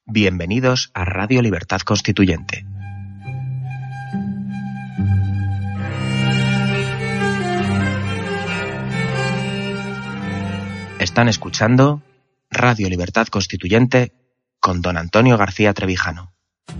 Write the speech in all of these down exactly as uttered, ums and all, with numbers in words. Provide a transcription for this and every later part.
Bienvenidos a Radio Libertad Constituyente. Están escuchando Radio Libertad Constituyente con don Antonio García Trevijano.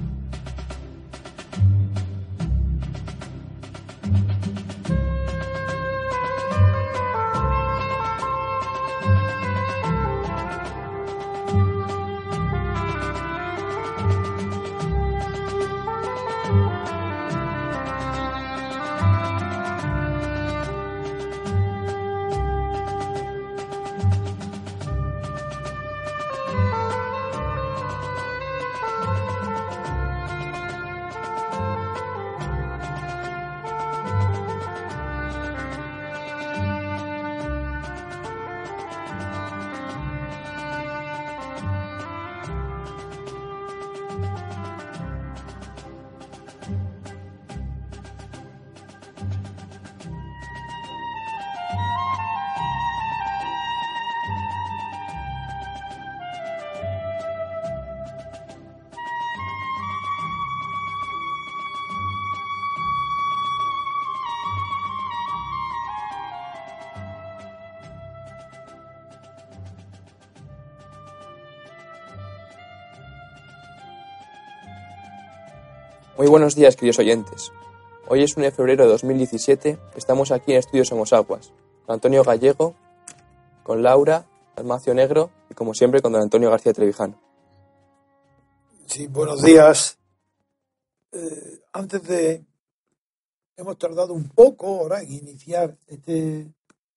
Muy buenos días, queridos oyentes. Hoy es uno de febrero de dos mil diecisiete, estamos aquí en Estudios Somosaguas, con Antonio Gallego, con Laura, Dalmacio Negro y como siempre con don Antonio García Trevijano. Sí, buenos días. Eh, antes de... Hemos tardado un poco ahora en iniciar este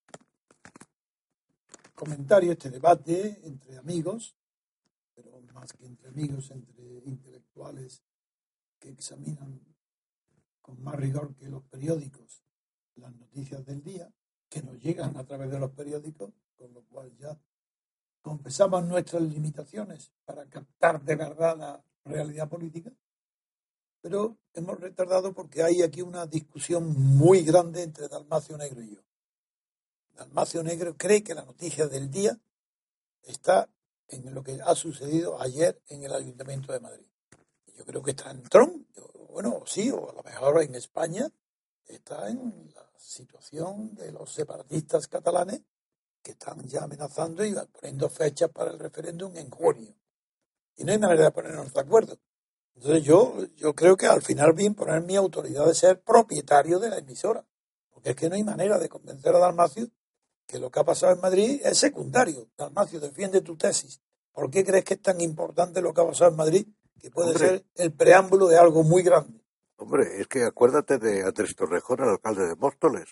comentario, este debate entre amigos, pero más que entre amigos, entre intelectuales que examinan con más rigor que los periódicos las noticias del día, que nos llegan a través de los periódicos, con lo cual ya confesamos nuestras limitaciones para captar de verdad la realidad política, pero hemos retardado porque hay aquí una discusión muy grande entre Dalmacio Negro y yo. Dalmacio Negro cree que la noticia del día está en lo que ha sucedido ayer en el Ayuntamiento de Madrid. Yo creo que está en Trump, bueno, sí, o a lo mejor en España está en la situación de los separatistas catalanes que están ya amenazando y poniendo fechas para el referéndum en junio. Y no hay manera de ponernos de acuerdo. Entonces yo, yo creo que al final bien poner mi autoridad de ser propietario de la emisora, porque es que no hay manera de convencer a Dalmacio que lo que ha pasado en Madrid es secundario. Dalmacio, defiende tu tesis. ¿Por qué crees que es tan importante lo que ha pasado en Madrid? Que puede hombre, ser el preámbulo de algo muy grande. Hombre, es que acuérdate de Andrés Torrejón, el alcalde de Móstoles.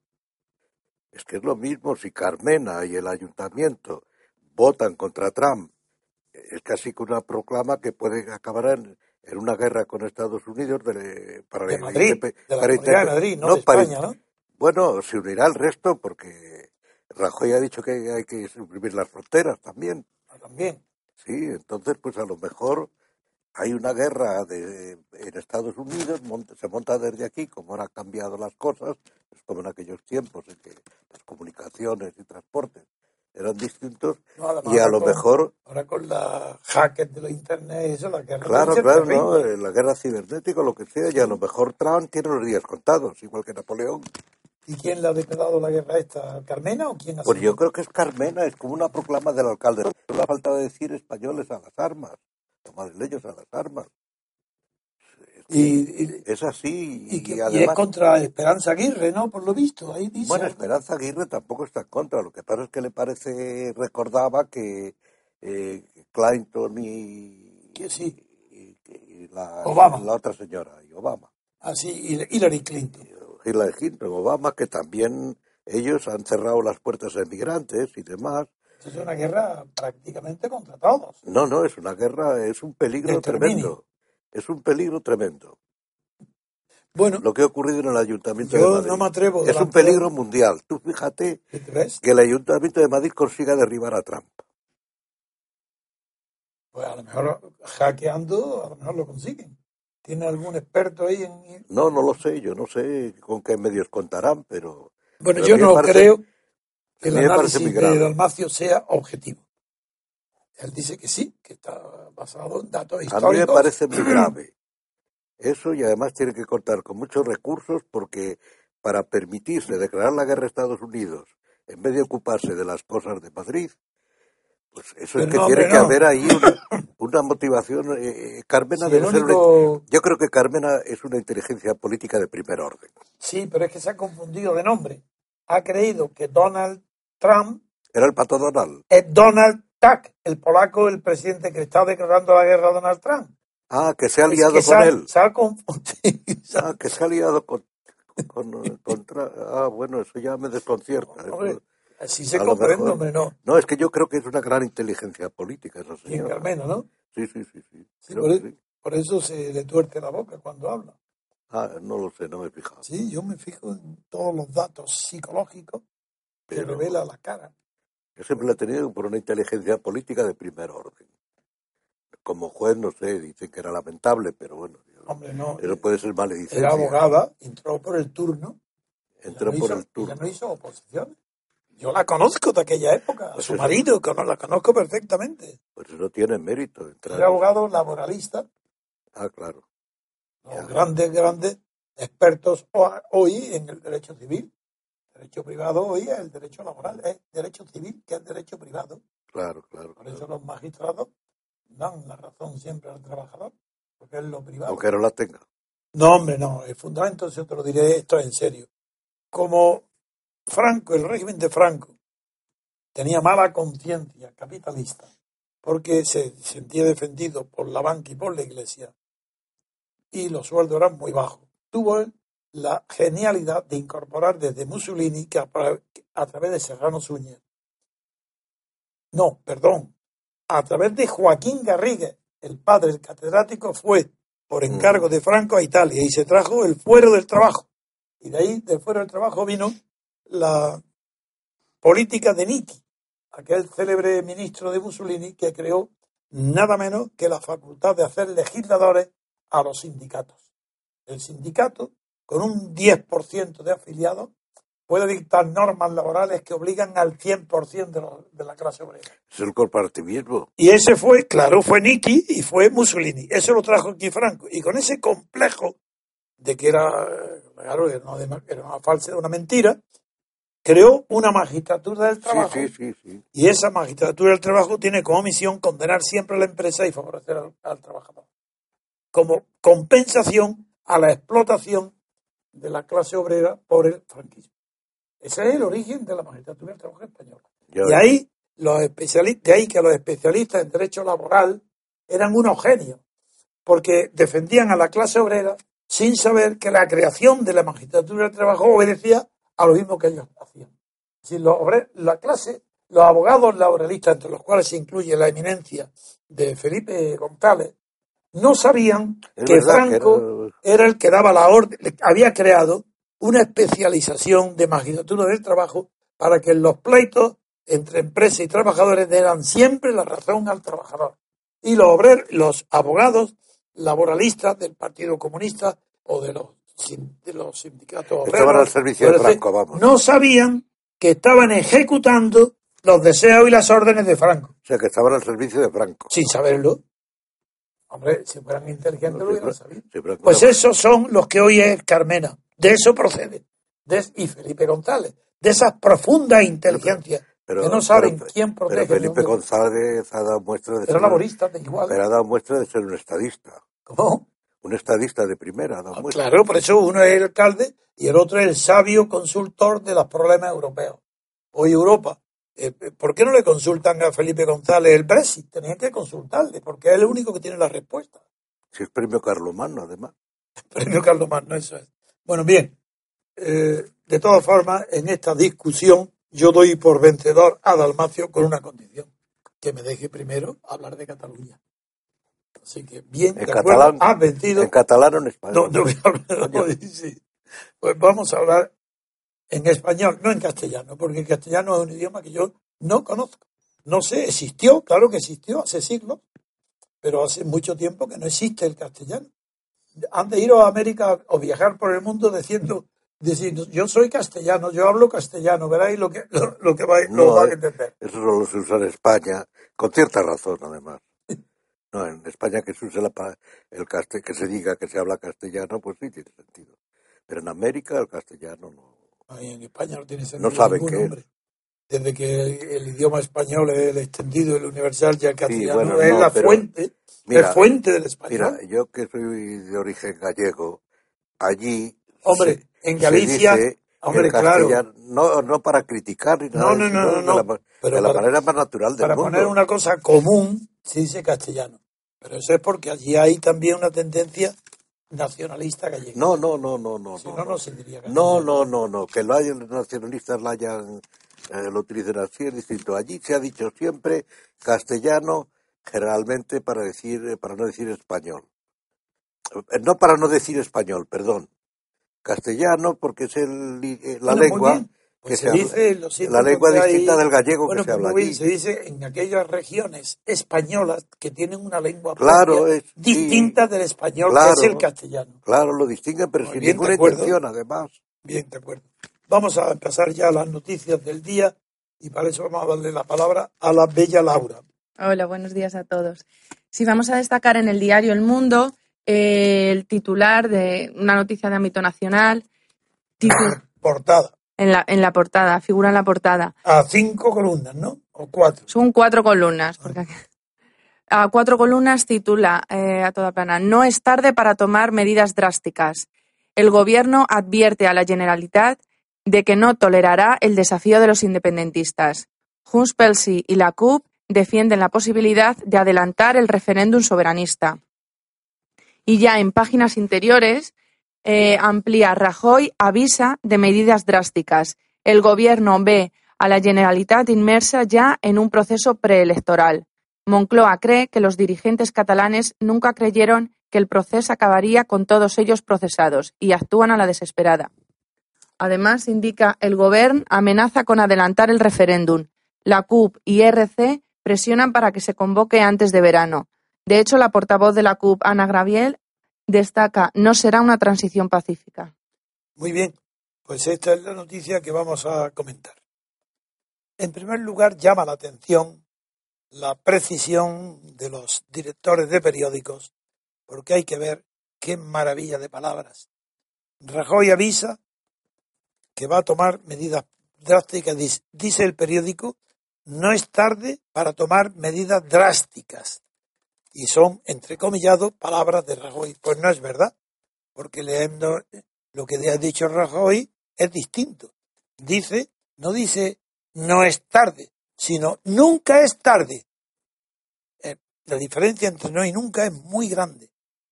Es que es lo mismo si Carmena y el ayuntamiento votan contra Trump. Es casi que una proclama que puede acabar en, en una guerra con Estados Unidos de, para de Madrid, indep- de la para Comunidad de Madrid, no, no de España, ¿no? Bueno, se unirá el resto porque Rajoy ha dicho que hay que suprimir las fronteras también. Ah, también. Sí, entonces pues a lo mejor hay una guerra de, en Estados Unidos, monta, se monta desde aquí, como han cambiado las cosas, es como en aquellos tiempos en que las comunicaciones y transportes eran distintos, no, y a lo con, mejor... Ahora con la hackers de los internet, eso, la guerra... Claro, claro, no, la guerra cibernética, lo que sea, sí. Y a lo mejor Trump tiene los días contados, igual que Napoleón. ¿Y quién le ha declarado la guerra esta? ¿Carmena o quién ha sido? Pues yo creo que es Carmena, es como una proclama del alcalde. No le ha faltado decir españoles a las armas. Madrileños a las armas. Es, y, y, es así. Y, que, y, además, y es contra Esperanza Aguirre, ¿no? Por lo visto, ahí dice. Bueno, algo. Esperanza Aguirre tampoco está en contra. Lo que pasa es que le parece, recordaba que eh, Clinton y, que sí. y, y la, Obama. la otra señora, y Obama. Ah, sí, Hillary Clinton. Hillary Clinton, Obama, que también ellos han cerrado las puertas a inmigrantes y demás. Es una guerra prácticamente contra todos. No, no, es una guerra, es un peligro tremendo. Es un peligro tremendo. Bueno, lo que ha ocurrido en el Ayuntamiento yo de Madrid. no me atrevo. Es un peligro mundial. Tú fíjate que el Ayuntamiento de Madrid consiga derribar a Trump. Pues a lo mejor hackeando, a lo mejor lo consiguen. ¿Tiene algún experto ahí en...? No, no lo sé. Yo no sé con qué medios contarán, pero... Bueno, pero yo no parece, creo que el análisis de Dalmacio sea objetivo. Él dice que sí, que está basado en datos A históricos. mí me parece muy grave eso, y además tiene que contar con muchos recursos, porque para permitirse declarar la guerra a Estados Unidos en vez de ocuparse de las cosas de Madrid, pues eso es Pero que no, tiene hombre, que no. haber ahí una, una motivación. Eh, Carmena Sí, debe el ser una- único... yo creo que Carmena es una inteligencia política de primer orden. Sí, pero es que se ha confundido de nombre. Ha creído que Donald Trump Era el pato Donald. es Donald Tusk, el polaco, el presidente que está declarando la guerra a Donald Trump. Ah, que se ha Es liado que se con ha, él. se ha confundido. Ah, que se ha liado con, con, contra. Ah, bueno, eso ya me desconcierta. Hombre, Eso, así se a lo comprende, mejor. hombre, no. No, es que yo creo que es una gran inteligencia política esa Y en señora. Carmena, ¿no? Sí, sí, sí, sí. Sí, Creo por, que e- sí. por eso se le tuerce la boca cuando habla. Ah, no lo sé, no me he fijado. Sí, yo me fijo en todos los datos psicológicos que Pero revela la cara. yo siempre la he tenido por una inteligencia política de primer orden. Como juez, no sé, dicen que era lamentable, pero bueno, yo- Hombre, no. eso puede ser Era maledicencia. abogada, entró por el turno. Ella Entró no por hizo- el turno. Ella no hizo oposición. Yo la conozco de aquella época, a Pues su eso- marido, que no la conozco perfectamente. Pues eso tiene mérito. Entrar. Era abogado laboralista, Ah, claro. los Ya. grandes, grandes expertos ho- hoy en el derecho civil. Derecho privado hoy es el derecho laboral, es derecho civil, que es derecho privado. Claro, claro. Por eso claro. los magistrados dan la razón siempre al trabajador, porque es lo privado. Aunque no la tenga. No, hombre, no. El fundamento, yo te lo diré, esto es en serio. Como Franco, el régimen de Franco, tenía mala conciencia capitalista, porque se sentía defendido por la banca y por la iglesia, y los sueldos eran muy bajos. Tuvo él la genialidad de incorporar desde Mussolini, que a, a través de Serrano Suñer, no, perdón, a través de Joaquín Garrigues, el padre, el catedrático, fue por encargo de Franco a Italia y se trajo el fuero del trabajo. Y de ahí, del fuero del trabajo, vino la política de Nitti, aquel célebre ministro de Mussolini que creó nada menos que la facultad de hacer legisladores a los sindicatos. El sindicato, con un diez por ciento de afiliados, puede dictar normas laborales que obligan al cien por ciento de, lo, de la clase obrera. Es el corporativismo. Y ese fue, claro, fue Nitti y fue Mussolini. Eso lo trajo aquí Franco. Y con ese complejo de que era, claro, era una, era una falsa, una mentira, creó una magistratura del trabajo. Sí, sí, sí, sí. Y esa magistratura del trabajo tiene como misión condenar siempre a la empresa y favorecer al, al trabajador. Como compensación a la explotación de la clase obrera por el franquismo. Ese es el origen de la magistratura del trabajo española. Ya Y ahí, los especialistas, de ahí que los especialistas en derecho laboral eran unos genios, porque defendían a la clase obrera sin saber que la creación de la magistratura del trabajo obedecía a lo mismo que ellos hacían. Es decir, los obreros, la clase, los abogados laboralistas, entre los cuales se incluye la eminencia de Felipe González, no sabían Es que verdad que Franco era- era el que daba la orden, había creado una especialización de magistratura del trabajo para que en los pleitos entre empresa y trabajadores dieran siempre la razón al trabajador. Y los obreros, los abogados laboralistas del Partido Comunista o de los, sin- de los sindicatos obreros, Estaban al servicio de por decir, Franco, vamos. no sabían que estaban ejecutando los deseos y las órdenes de Franco, O sea, que estaban al servicio de Franco. sin saberlo. Hombre, si fueran inteligentes No, lo sí, hubieran Fra- sabido. sí, Franco Pues era- esos son los que hoy es Carmena. De eso procede. De, y Felipe González. De esas profundas inteligencias pero- que no saben pero- quién Pero protege. Felipe de dónde- González ha dado muestra de Era ser, laborista de igual. pero ha dado muestra de ser un estadista. ¿Cómo? Un estadista de primera ha dado Ah, muestra. claro, por eso uno es el alcalde y el otro es el sabio consultor de los problemas europeos. Hoy Europa. Eh, ¿Por qué no le consultan a Felipe González el Brexit? Tenían que consultarle, porque es el único que tiene la respuesta. Si es premio Carlomagno, además. Premio Carlomagno, eso es. Bueno, bien. Eh, de todas formas, en esta discusión yo doy por vencedor a Dalmacio con una condición, que me deje primero hablar de Cataluña. Así que, bien, En de acuerdo, catalán. has vencido. En catalán o en español. No, no voy a hablar Coño. hoy, sí. Pues vamos a hablar en español, no en castellano, porque el castellano es un idioma que yo no conozco. No sé, existió, claro que existió hace siglos, pero hace mucho tiempo que no existe el castellano. Han de ir a América o viajar por el mundo diciendo decir, yo soy castellano, yo hablo castellano, veréis lo que, lo, lo que vais, No, lo vais a eh, entender. eso solo se usa en España, con cierta razón, además. No, en España que se use la, pa- el caste- que se diga que se habla castellano, pues sí tiene sentido. Pero en América el castellano no, Ay, en España no tiene no sentido saben ninguno, qué es. hombre. Desde que el, el idioma español es el extendido, el universal, ya el Sí, castellano bueno, es no, la pero fuente, es mira, fuente del mira, español. yo que soy de origen gallego, allí se, Hombre, en se Galicia, dice el hombre, claro, castellano, no, no para criticar ni no, nada, no, no, sino no, de la, no, ma- de pero la para, manera más natural del para poner mundo. una cosa común, se dice castellano. Pero eso es porque allí hay también una tendencia nacionalista gallega. No, no, no, no, no, Si no, no, no no. se diría No, castellano. no, no, no. Que lo hayan, los nacionalistas la hayan, eh, lo utilicen así es distinto. Allí se ha dicho siempre castellano, generalmente para decir, eh, para no decir español. Eh, No para no decir español, perdón. Castellano porque es el, i- eh, la Bueno, muy lengua bien. que Pues se se habla, dice en los la sitios lengua donde distinta hay... del gallego que Bueno, se pues habla muy bien, allí. se dice en aquellas regiones españolas que tienen una lengua propia Claro, es, sí, distinta del español, que es el claro, castellano. claro, lo distinguen, pero Muy sin bien, de ninguna acuerdo. intención, además. Bien, de acuerdo. Vamos a pasar ya a las noticias del día y para eso vamos a darle la palabra a la bella Laura. Hola, buenos días a todos. Sí, vamos a destacar en el diario El Mundo eh, el titular de una noticia de ámbito nacional. Titu- Portada. en, la, en la portada, figura en la portada. A cinco columnas, ¿no? O cuatro. Son cuatro columnas. Porque aquí- a cuatro columnas titula eh, a toda plana: No es tarde para tomar medidas drásticas. El Gobierno advierte a la Generalitat de que no tolerará el desafío de los independentistas. Junts pel Sí y la C U P defienden la posibilidad de adelantar el referéndum soberanista. Y ya en páginas interiores eh, amplía: Rajoy avisa de medidas drásticas. El Gobierno ve a la Generalitat inmersa ya en un proceso preelectoral. Moncloa cree que los dirigentes catalanes nunca creyeron que el proceso acabaría con todos ellos procesados y actúan a la desesperada. Además, indica, el Govern amenaza con adelantar el referéndum. La C U P y R C presionan para que se convoque antes de verano. De hecho, la portavoz de la C U P, Ana Gabriel, destaca: no será una transición pacífica. Muy bien, pues esta es la noticia que vamos a comentar. En primer lugar, llama la atención la precisión de los directores de periódicos, porque hay que ver qué maravilla de palabras. Rajoy avisa que va a tomar medidas drásticas, dice, dice el periódico, no es tarde para tomar medidas drásticas. Y son, entrecomillados, palabras de Rajoy. Pues no es verdad, porque leyendo lo que ha dicho Rajoy es distinto. Dice, no dice no es tarde, sino nunca es tarde. Eh, la diferencia entre no y nunca es muy grande.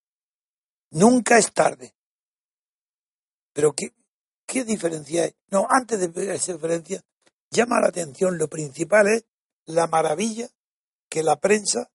Nunca es tarde. Pero ¿qué, qué diferencia hay? No, antes de ver esa diferencia, llama la atención, lo principal es la maravilla que la prensa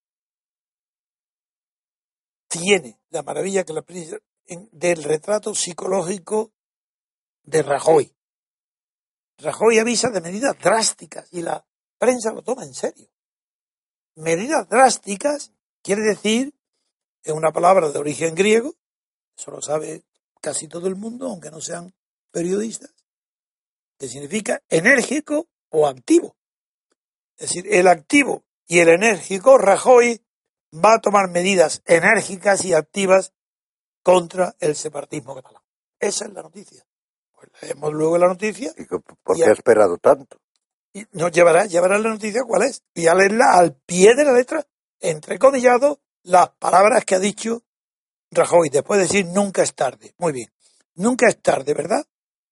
tiene, la maravilla que la prensa en, del retrato psicológico de Rajoy. Rajoy avisa de medidas drásticas y la prensa lo toma en serio. Medidas drásticas quiere decir, es una palabra de origen griego, eso lo sabe casi todo el mundo, aunque no sean periodistas, que significa enérgico o activo. Es decir, el activo y el enérgico, Rajoy va a tomar medidas enérgicas y activas contra el separatismo catalán. Esa es la noticia. Pues leemos luego la noticia. ¿Y por por y qué a- ha esperado tanto? y nos llevará, llevará la noticia cuál es. Y a leerla al pie de la letra, entrecomillado, las palabras que ha dicho Rajoy, después de decir nunca es tarde. Muy bien. Nunca es tarde, ¿verdad?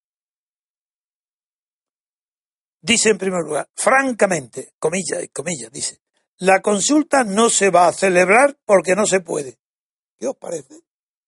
Dice en primer lugar, francamente, comillas, comillas, dice, la consulta no se va a celebrar porque no se puede. ¿Qué os parece?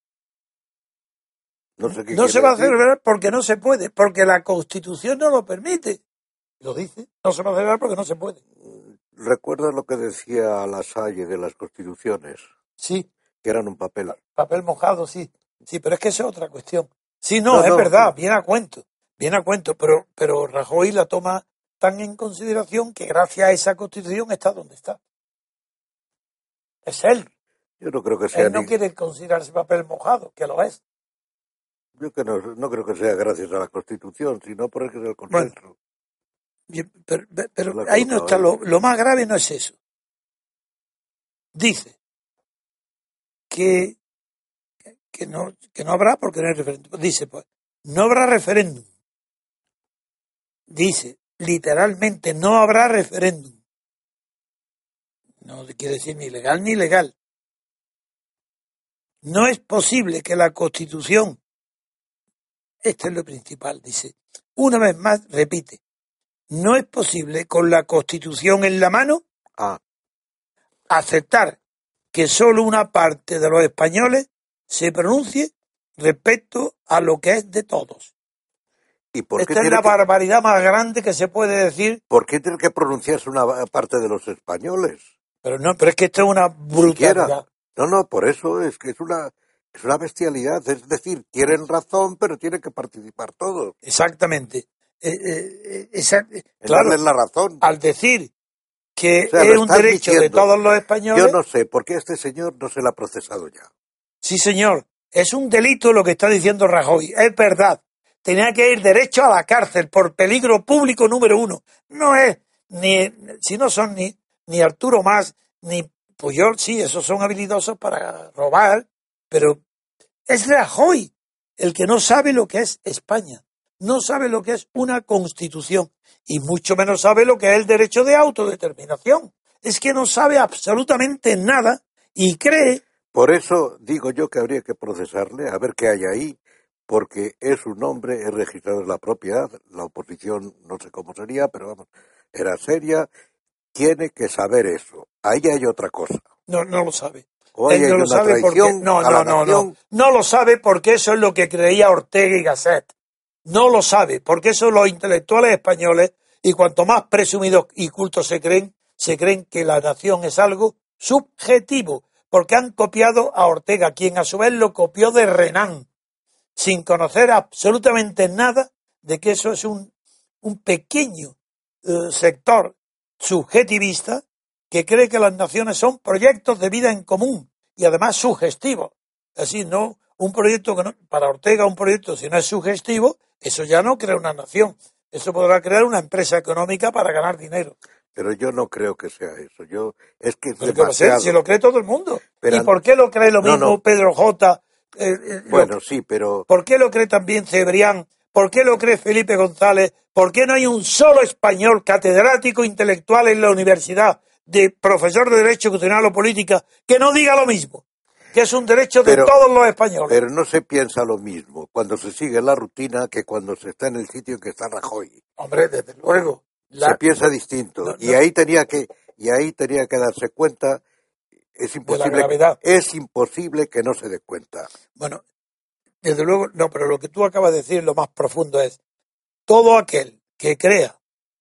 No sé qué No se quiere va a decir. celebrar porque no se puede, porque la Constitución no lo permite. Lo dice, no se va a celebrar porque no se puede. ¿Recuerdas lo que decía Lasalle de las constituciones? Sí, Que eran un papel. papel mojado, sí. Sí, pero es que esa es otra cuestión. Sí, no, No, es no, verdad, sí. viene a cuento, viene a cuento, pero, pero Rajoy la toma tan en consideración que gracias a esa Constitución está donde está. Es él. Yo no creo que sea Él no ni... quiere considerarse papel mojado, que lo es. Yo que no, no creo que sea gracias a la Constitución, sino por el, el consenso. Bueno, bien, pero, pero Lo ha ahí no está, colocado ahí. lo, lo más grave no es eso. Dice que, que, no, que no habrá porque no hay referéndum. Dice, pues, no habrá referéndum. Dice, literalmente, no habrá referéndum. No quiere decir ni legal ni legal. No es posible que la Constitución, esto es lo principal, dice, una vez más, repite, no es posible con la Constitución en la mano Ah, aceptar que solo una parte de los españoles se pronuncie respecto a lo que es de todos. ¿y por qué Esta es tiene la que, barbaridad más grande que se puede decir, por qué tiene que pronunciarse una parte de los españoles? pero no, pero es que esto es una Siquiera. brutalidad. No, no, por eso es que es una, es una bestialidad. Es decir, tienen razón, pero tienen que participar todos. Exactamente. Eh, eh, esa- En claro, darles la razón. al decir que O sea, lo es un estás derecho de diciendo. todos los Yo españoles, no sé por qué este señor no se la ha procesado ya. sí señor, es un delito lo que está diciendo Rajoy, es verdad. Tenía que ir derecho a la cárcel por peligro público número uno. No es ni, si no son ni, ni Arturo Mas, ni Puyol, sí, esos son habilidosos para robar, pero es Rajoy el que no sabe lo que es España, no sabe lo que es una constitución y mucho menos sabe lo que es el derecho de autodeterminación. Es que no sabe absolutamente nada y cree. Por eso digo yo que habría que procesarle, a ver qué hay ahí, porque es un hombre, es registrado en la propiedad, la oposición no sé cómo sería, pero vamos, era seria, tiene que saber eso. Ahí hay otra cosa. No, no lo sabe. O ahí Él hay no lo una sabe porque traición no, a la no, no, no, nación. no lo sabe porque eso es lo que creía Ortega y Gasset. No lo sabe porque eso los intelectuales españoles y cuanto más presumidos y cultos se creen, se creen que la nación es algo subjetivo, porque han copiado a Ortega, quien a su vez lo copió de Renan, sin conocer absolutamente nada de que eso es un, un pequeño eh, sector subjetivista que cree que las naciones son proyectos de vida en común y además sugestivos. Así, no, un proyecto que no, para Ortega un proyecto si no es sugestivo, eso ya no crea una nación, eso podrá crear una empresa económica para ganar dinero. Pero yo no creo que sea eso. Yo es que es ¿Pero qué va a ser? demasiado. Si lo cree todo el mundo. Pero ¿Y an- por qué lo cree lo No, mismo no. Pedro J? Eh, eh, lo- Bueno, sí, pero ¿Por qué lo cree también Cebrián? ¿Por qué lo cree Felipe González? ¿Por qué no hay un solo español catedrático intelectual en la universidad, de profesor de Derecho Constitucional o Política, que no diga lo mismo? Que es un derecho de Pero- todos los españoles. pero no se piensa lo mismo cuando se sigue la rutina que cuando se está en el sitio en que está Rajoy. Hombre, desde luego. la- Se piensa distinto. no, y no. ahí tenía que y ahí tenía que darse cuenta. Es imposible. gravedad. Es imposible que no se dé cuenta. Bueno, desde luego, no, pero lo que tú acabas de decir, lo más profundo es, todo aquel que crea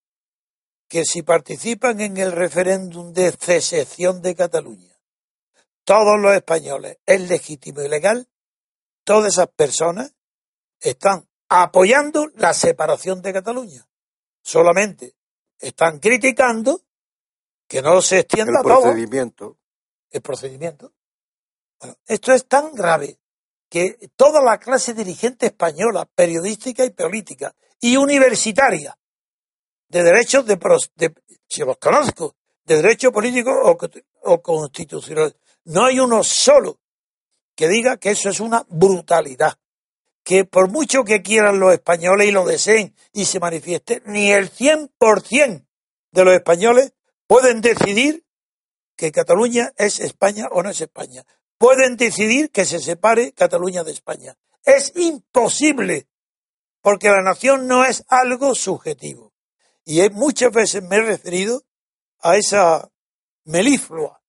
que si participan en el referéndum de secesión de Cataluña, todos los españoles es legítimo y legal, todas esas personas están apoyando la separación de Cataluña. Solamente están criticando que no se extienda El a todo procedimiento. el procedimiento. Bueno, esto es tan grave que toda la clase dirigente española, periodística y política, y universitaria, de derechos de, pros- de si los conozco, de derecho político o, co- o constitucional, no hay uno solo que diga que eso es una brutalidad, que por mucho que quieran los españoles y lo deseen y se manifieste, ni el cien por ciento de los españoles pueden decidir que Cataluña es España o no es España. Pueden decidir que se separe Cataluña de España. Es imposible, porque la nación no es algo subjetivo. Y he- muchas veces me he referido a esa meliflua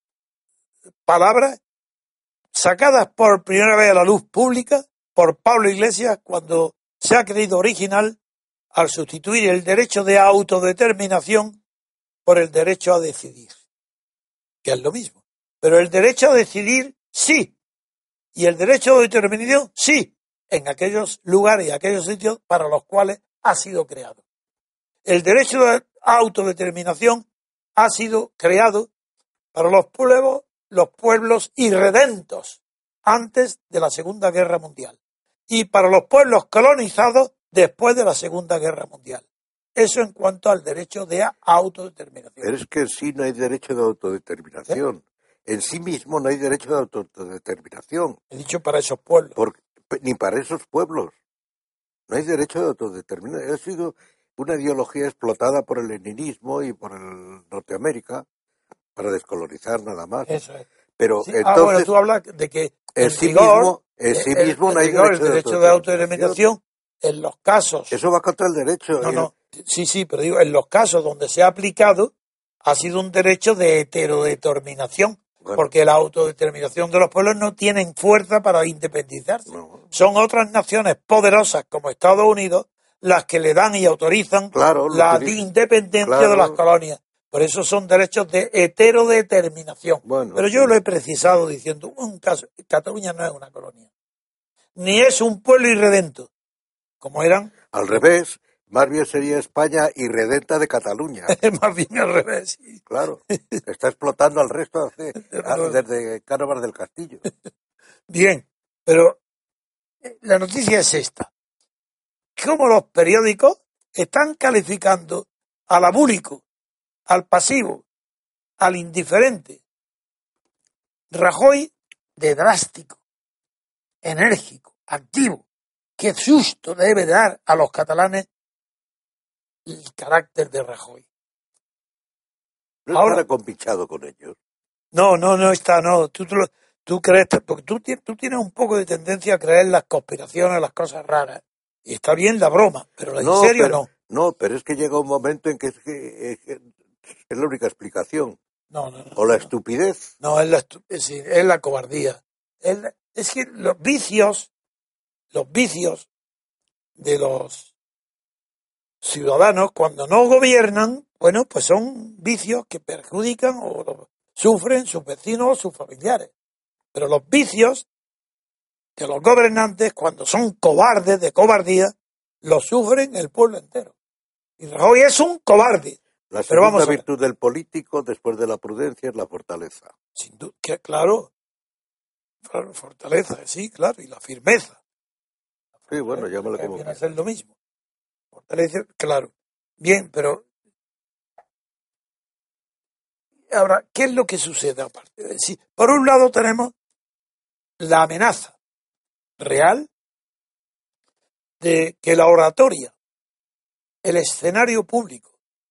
palabras sacadas por primera vez a la luz pública por Pablo Iglesias cuando se ha creído original al sustituir el derecho de autodeterminación por el derecho a decidir, que es lo mismo. Pero el derecho a decidir, sí. Y el derecho de determinación, sí. En aquellos lugares y aquellos sitios para los cuales ha sido creado. El derecho de autodeterminación ha sido creado para los pueblos, los pueblos irredentos antes de la Segunda Guerra Mundial. y para los pueblos colonizados después de la Segunda Guerra Mundial. Eso en cuanto al derecho de autodeterminación. Pero es que en sí no hay derecho de autodeterminación. ¿Eh? En sí mismo no hay derecho de autodeterminación. He dicho para esos pueblos. Por, ni para esos pueblos. No hay derecho de autodeterminación. Ha sido una ideología explotada por el leninismo y por el Norteamérica para descolonizar nada más. Eso es. Pero sí, entonces, ah, bueno, tú hablas de que en, en sí rigor, mismo, en sí el, mismo no hay rigor, derecho, el derecho de, de autodeterminación en los casos. Eso va contra el derecho. No, no. Sí, sí, pero digo, en los casos donde se ha aplicado ha sido un derecho de heterodeterminación. Bueno. Porque la autodeterminación de los pueblos no tienen fuerza para independizarse. No. Son otras naciones poderosas como Estados Unidos las que le dan y autorizan claro, la independencia claro. de las colonias. Por eso son derechos de heterodeterminación. Bueno, Pero yo sí. lo he precisado diciendo, un caso, Cataluña no es una colonia. Ni es un pueblo irredento, como eran. Al revés, más bien sería España irredenta de Cataluña. Más bien al revés. Sí. Claro, está explotando al resto hace, desde Cánovas del Castillo. Bien, pero la noticia es esta. Cómo los periódicos están calificando al abúlico, al pasivo, al indiferente. Rajoy de drástico, enérgico, activo. Qué susto debe dar a los catalanes el carácter de Rajoy. ¿No Ahora, estará compinchado con ellos? No, no, no está, no. Tú, tú, tú crees, porque tú, tú tienes un poco de tendencia a creer en las conspiraciones, las cosas raras. Y está bien la broma, pero en no, serio pero, no. No, pero es que llega un momento en que es, que, es, que es la única explicación. No, no, no. O la no. estupidez. No, es la, estu es, es la cobardía. Es, la, es que los vicios, los vicios de los ciudadanos cuando no gobiernan, bueno, pues son vicios que perjudican o lo, sufren sus vecinos o sus familiares. Pero los vicios de los gobernantes, cuando son cobardes de cobardía, los sufren el pueblo entero. Y Rajoy es un cobarde. La segunda Pero vamos virtud del político, después de la prudencia, es la fortaleza. Sin duda, que, claro, fortaleza, sí, claro, y la firmeza. Sí, bueno, llámalo como quieras. Hacer lo mismo. Fortaleza, claro. Bien, pero ahora, ¿qué es lo que sucede aparte? Sí, por un lado tenemos la amenaza real de que la oratoria, el escenario público,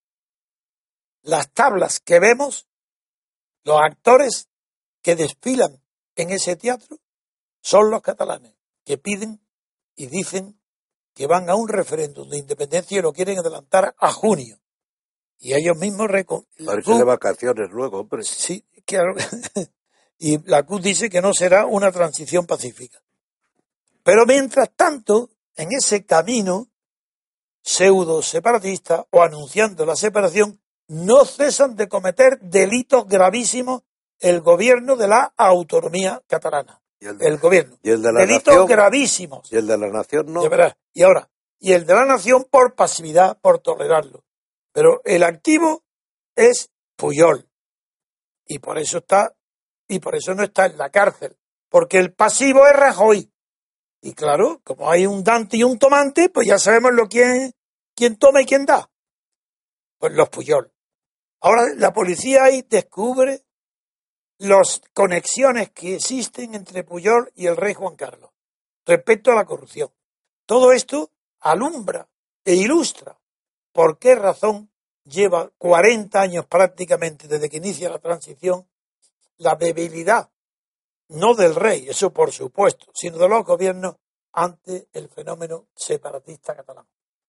las tablas que vemos, los actores que desfilan en ese teatro, son los catalanes, que piden y dicen que van a un referéndum de independencia y lo quieren adelantar a junio. Y ellos mismos... Parece de vacaciones luego, hombre. Sí, claro. Y la C U T dice que no será una transición pacífica. Pero mientras tanto, en ese camino pseudo separatista o anunciando la separación, no cesan de cometer delitos gravísimos el gobierno de la autonomía catalana. ¿Y el, de, el gobierno. ¿Y el de la delitos nación? gravísimos. ¿Y el de la nación no? Ya verás. Y ahora, y el de la nación por pasividad, por tolerarlo. Pero el activo es Pujol. Y por eso está, y por eso no está en la cárcel. Porque el pasivo es Rajoy. Y claro, como hay un Dante y un tomante, pues ya sabemos lo quién, quién toma y quién da. Pues los Pujol. Ahora la policía ahí descubre las conexiones que existen entre Pujol y el rey Juan Carlos respecto a la corrupción. Todo esto alumbra e ilustra por qué razón lleva cuarenta años prácticamente desde que inicia la transición la debilidad, no del rey, eso por supuesto, sino de los gobiernos ante el fenómeno separatista catalán.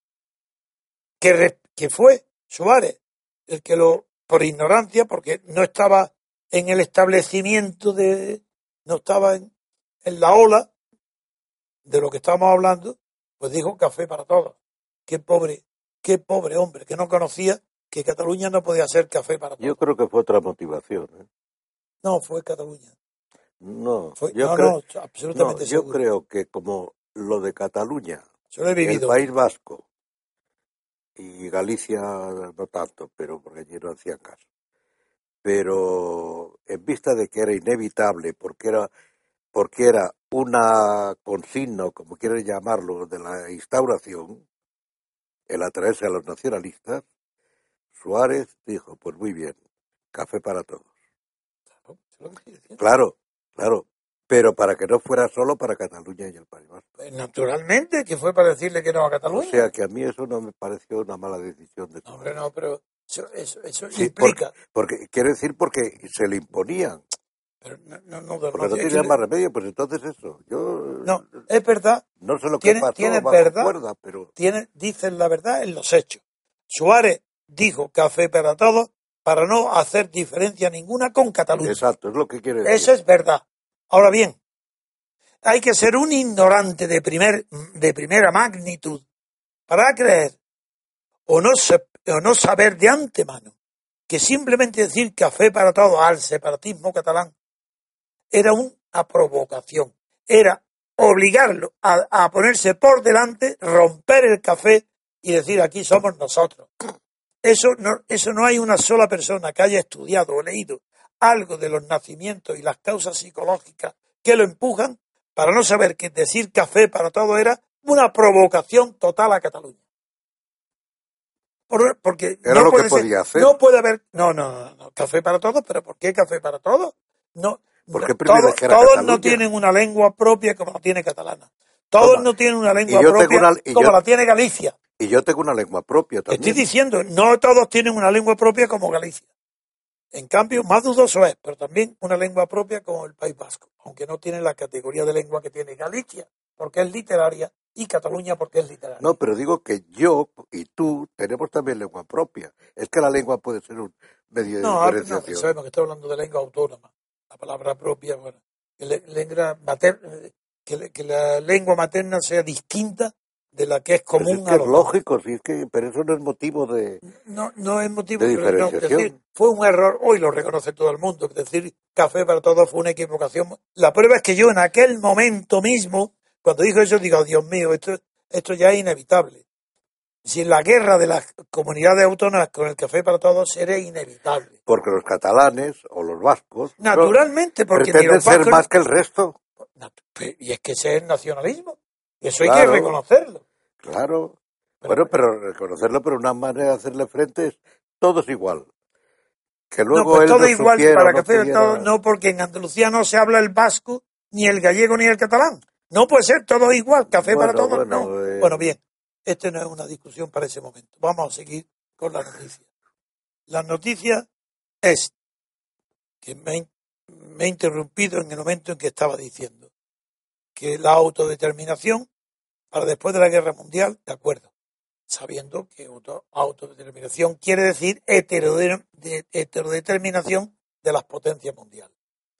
Que, que fue Suárez el que lo, por ignorancia, porque no estaba en el establecimiento de, no estaba en, en la ola de lo que estamos hablando, pues dijo café para todos. Qué pobre, qué pobre hombre, que no conocía que Cataluña no podía ser café para todos. Yo creo que fue otra motivación. ¿eh? No, fue Cataluña. No, fue, yo, no, creo, no, absolutamente no, yo seguro. creo que como lo de Cataluña, yo lo he vivido. El País Vasco y Galicia no tanto, pero porque allí no hacían caso. Pero en vista de que era inevitable, porque era porque era una consigna, como quieren llamarlo, de la instauración, el atraerse a los nacionalistas, Suárez dijo, pues muy bien, café para todos. Claro, claro, pero para que no fuera solo para Cataluña y el País Vasco. Pues naturalmente, que fue para decirle que no a Cataluña. O sea que a mí eso no me pareció una mala decisión de No, hombre, no, pero eso, eso, eso sí, implica... Porque, porque, quiero decir, porque se le imponían. Pero no, no, no, porque no, no es tenía que- más remedio, pues entonces eso. Yo no, es verdad, no sé lo que tiene, pasó tiene bajo verdad, cuerda, pero tiene, dicen la verdad en los hechos. Suárez dijo café para todos para no hacer diferencia ninguna con Cataluña. exacto, es lo que quiere decir. Eso es verdad. Ahora bien, hay que ser un ignorante de, primer, de primera magnitud para creer o no, se- o no saber de antemano que simplemente decir café para todos al separatismo catalán era una provocación, era obligarlo a, a ponerse por delante, romper el café y decir aquí somos nosotros. Eso no, eso no hay una sola persona que haya estudiado o leído algo de los nacimientos y las causas psicológicas que lo empujan para no saber que decir café para todo era una provocación total a Cataluña. Por- porque Era no lo puede que ser- podía hacer. no puede haber, no, no, no, no, café para todos, pero ¿por qué café para todos? No, ¿Por no, qué todos, privilegiar a todos Cataluña? no tienen una lengua propia como la tiene catalana. Todos Toma. no tienen una lengua Y yo tengo propia una- y como yo- la tiene Galicia. Y yo tengo una lengua propia Te también. estoy diciendo, no todos tienen una lengua propia como Galicia. En cambio, más dudoso es, pero también una lengua propia como el País Vasco, aunque no tiene la categoría de lengua que tiene Galicia, porque es literaria, y Cataluña porque es literaria. No, pero digo que yo y tú tenemos también lengua propia. Es que la lengua puede ser un medio de No, hab- no, diferenciación. sabemos que estoy hablando de lengua autónoma. La palabra propia, bueno, que, le- lengua mater- eh, que, le- que la lengua materna sea distinta de la que es Pues común es a que es los demás. lógico, sí, es que, pero eso no es motivo de... No, no es motivo de pero no, es diferenciación. decir, fue un error, hoy lo reconoce todo el mundo, es decir, café para todos fue una equivocación. La prueba es que yo en aquel momento mismo, cuando dijo eso, digo, Dios mío, esto, esto ya es inevitable. Si la guerra de las comunidades autónomas con el café para todos era inevitable. Porque los catalanes o los vascos no Naturalmente, porque ni pretenden los ser vascos... más que el resto. Nat- Y es que ese es nacionalismo. Y eso hay Claro. que reconocerlo. Claro. Pero- bueno, pero reconocerlo, pero una manera de hacerle frente es todo es igual. Que No, luego pues él todo no igual supiera, para no café pudiera- todo, no, porque en Andalucía no se habla el vasco, ni el gallego, ni el catalán. No puede ser todo igual, café para Bueno, todos, bueno, no. eh. Bueno, bien, este no es una discusión para ese momento. Vamos a seguir con la noticia. La noticia es que me, he- me he interrumpido en el momento en que estaba diciendo que la autodeterminación para después de la guerra mundial, de acuerdo, sabiendo que auto- autodeterminación quiere decir heterode- de- heterodeterminación de las potencias mundiales,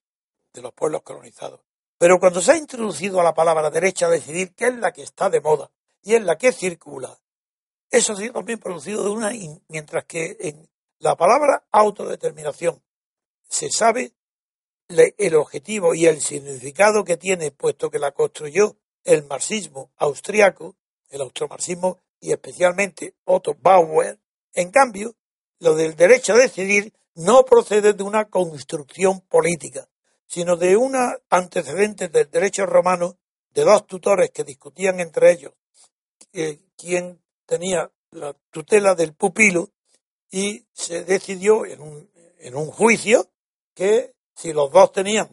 de los pueblos colonizados. Pero cuando se ha introducido a la palabra derecha a decidir, que es la que está de moda y es la que circula, eso ha sido también producido de una, in- mientras que en la palabra autodeterminación se sabe le- el objetivo y el significado que tiene, puesto que la construyó el marxismo austriaco, el austromarxismo y especialmente Otto Bauer. En cambio, lo del derecho a decidir no procede de una construcción política, sino de un antecedente del derecho romano de dos tutores que discutían entre ellos eh, quién tenía la tutela del pupilo, y se decidió en un, en un juicio que si los dos tenían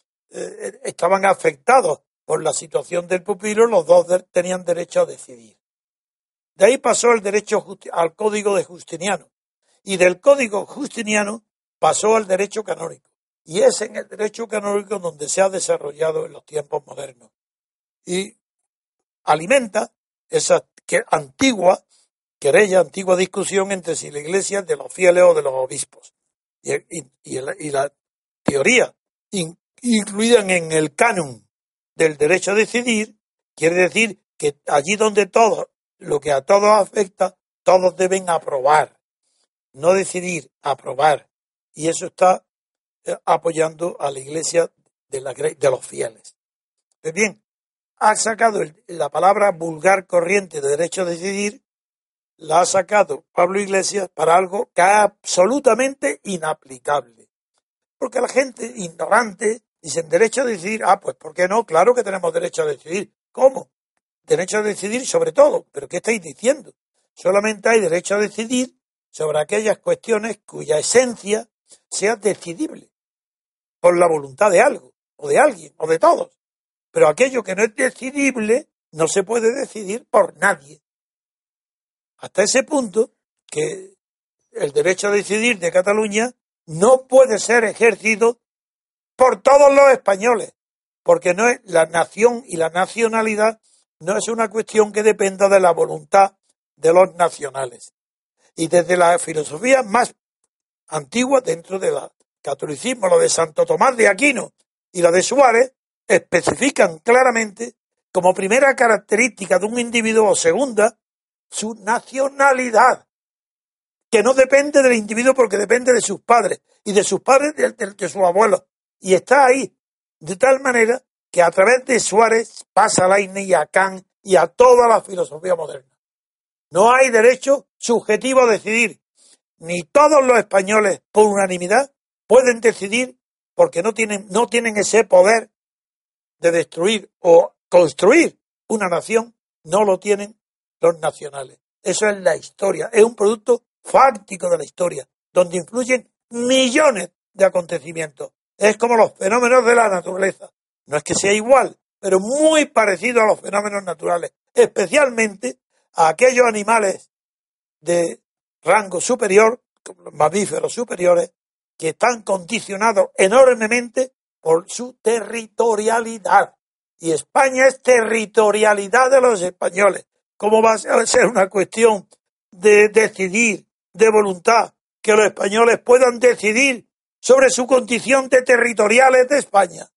eh, estaban afectados por la situación del pupilo, los dos de- tenían derecho a decidir. De ahí pasó el derecho justi- al código de Justiniano, y del código justiniano pasó al derecho canónico, y es en el derecho canónico donde se ha desarrollado en los tiempos modernos y alimenta esa que, antigua querella, antigua discusión entre si la iglesia es de los fieles o de los obispos. Y, y- y el- y la teoría in- incluida en el canon del derecho a decidir quiere decir que allí donde todo, lo que a todos afecta, todos deben aprobar, no decidir, aprobar. Y eso está eh, apoyando a la iglesia de, la, gre- de los fieles. Pues bien, ha sacado el- la palabra vulgar corriente de derecho a decidir, la ha sacado Pablo Iglesias para algo que es absolutamente inaplicable. Porque la gente ignorante Dicen derecho a decidir. Ah, pues ¿por qué no? Claro que tenemos derecho a decidir. ¿Cómo? Derecho a decidir sobre todo. ¿Pero qué estáis diciendo? Solamente hay derecho a decidir sobre aquellas cuestiones cuya esencia sea decidible por la voluntad de algo, o de alguien, o de todos. Pero aquello que no es decidible no se puede decidir por nadie. Hasta ese punto que el derecho a decidir de Cataluña no puede ser ejercido por todos los españoles, porque no es la nación y la nacionalidad no es una cuestión que dependa de la voluntad de los nacionales. Y desde la filosofía más antigua, dentro del catolicismo, lo de Santo Tomás de Aquino y la de Suárez, especifican claramente como primera característica de un individuo o segunda su nacionalidad, que no depende del individuo porque depende de sus padres y de sus padres de, de, de sus abuelos. Y está ahí, de tal manera que a través de Suárez pasa a Leibniz y a Kant y a toda la filosofía moderna. No hay derecho subjetivo a decidir. Ni todos los españoles, por unanimidad, pueden decidir porque no tienen, no tienen ese poder de destruir o construir una nación, no lo tienen los nacionales. Eso es la historia, es un producto fáctico de la historia, donde influyen millones de acontecimientos. Es como los fenómenos de la naturaleza. No es que sea igual, pero muy parecido a los fenómenos naturales, especialmente a aquellos animales de rango superior, como los mamíferos superiores, que están condicionados enormemente por su territorialidad. Y España es territorialidad de los españoles. ¿Cómo va a ser una cuestión de decidir, de voluntad, que los españoles puedan decidir sobre su condición de territoriales de España?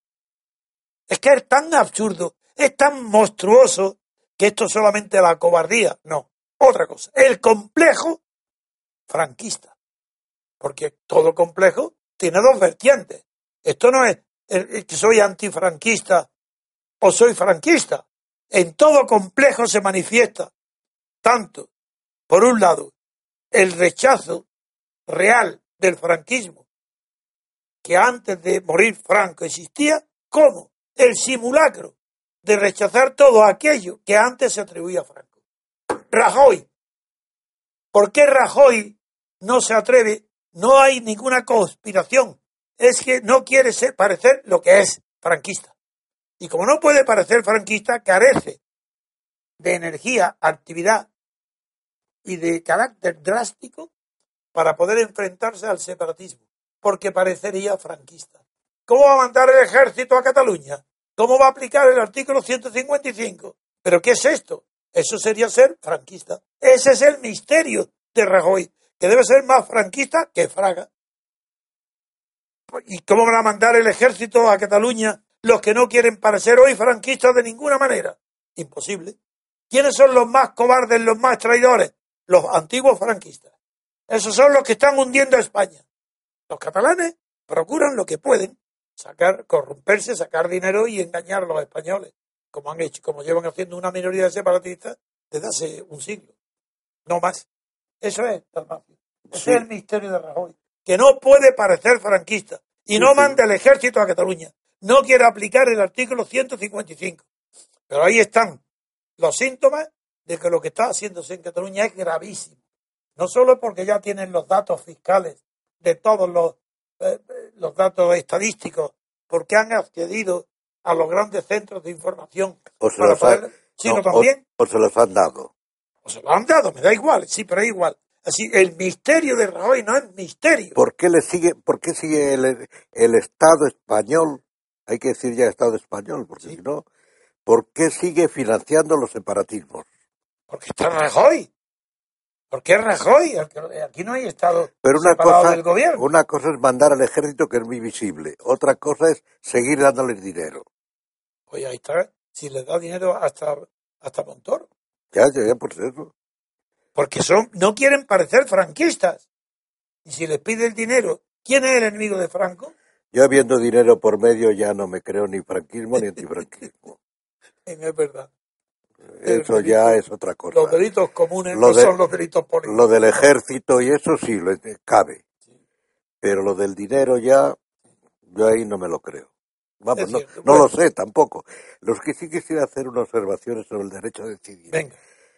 Es que es tan absurdo, es tan monstruoso, que esto es solamente la cobardía. No, otra cosa, el complejo franquista. Porque todo complejo tiene dos vertientes. Esto no es que soy antifranquista o soy franquista. En todo complejo se manifiesta tanto, por un lado, el rechazo real del franquismo, que antes de morir Franco existía, como el simulacro de rechazar todo aquello que antes se atribuía a Franco. Rajoy. ¿Por qué Rajoy no se atreve? No hay ninguna conspiración. Es que no quiere ser, parecer lo que es franquista. Y como no puede parecer franquista, carece de energía, actividad y de carácter drástico para poder enfrentarse al separatismo, porque parecería franquista. ¿Cómo va a mandar el ejército a Cataluña? ¿Cómo va a aplicar el artículo ciento cincuenta y cinco? ¿Pero qué es esto? Eso sería ser franquista. Ese es el misterio de Rajoy, que debe ser más franquista que Fraga. ¿Y cómo van a mandar el ejército a Cataluña los que no quieren parecer hoy franquistas de ninguna manera? Imposible. ¿Quiénes son los más cobardes, los más traidores? Los antiguos franquistas. Esos son los que están hundiendo a España. Los catalanes procuran lo que pueden, sacar, corromperse, sacar dinero y engañar a los españoles, como han hecho, como llevan haciendo una minoría de separatistas desde hace un siglo. No más. Eso es la mafia. Ese sí. Es el misterio de Rajoy, que no puede parecer franquista y sí, no manda sí. El ejército a Cataluña. No quiere aplicar el artículo ciento cincuenta y cinco. Pero ahí están los síntomas de que lo que está haciéndose en Cataluña es gravísimo. No solo porque ya tienen los datos fiscales de todos los, eh, los datos estadísticos, porque han accedido a los grandes centros de información o se para los poder, ha, sino no, también o, o se los han dado. O se lo han dado, me da igual, sí, pero es igual. Así, el misterio de Rajoy no es misterio. ¿Por qué le sigue, por qué sigue el, el Estado español? Hay que decir ya Estado español, porque sí. Si no, ¿por qué sigue financiando los separatismos? Porque está Rajoy. ¿Por qué Rajoy? Aquí no hay Estado pero una separado cosa, del gobierno. Una cosa es mandar al ejército, que es muy visible. Otra cosa es seguir dándoles dinero. Oye, ahí está. Si les da dinero hasta, hasta Montoro. Ya, ya, ya, por eso. Porque son, no quieren parecer franquistas. Y si les pide el dinero, ¿quién es el enemigo de Franco? Yo habiendo dinero por medio ya no me creo ni franquismo ni antifranquismo. Es verdad. Eso delito, ya es otra cosa. Los delitos comunes lo no de, son los delitos políticos. Lo del ejército y eso sí, lo, cabe. Sí. Pero lo del dinero ya, yo ahí no me lo creo. Vamos, Es no, cierto. no Bueno. lo sé tampoco. Los que sí quisiera hacer unas observaciones sobre el derecho a decidir. Venga.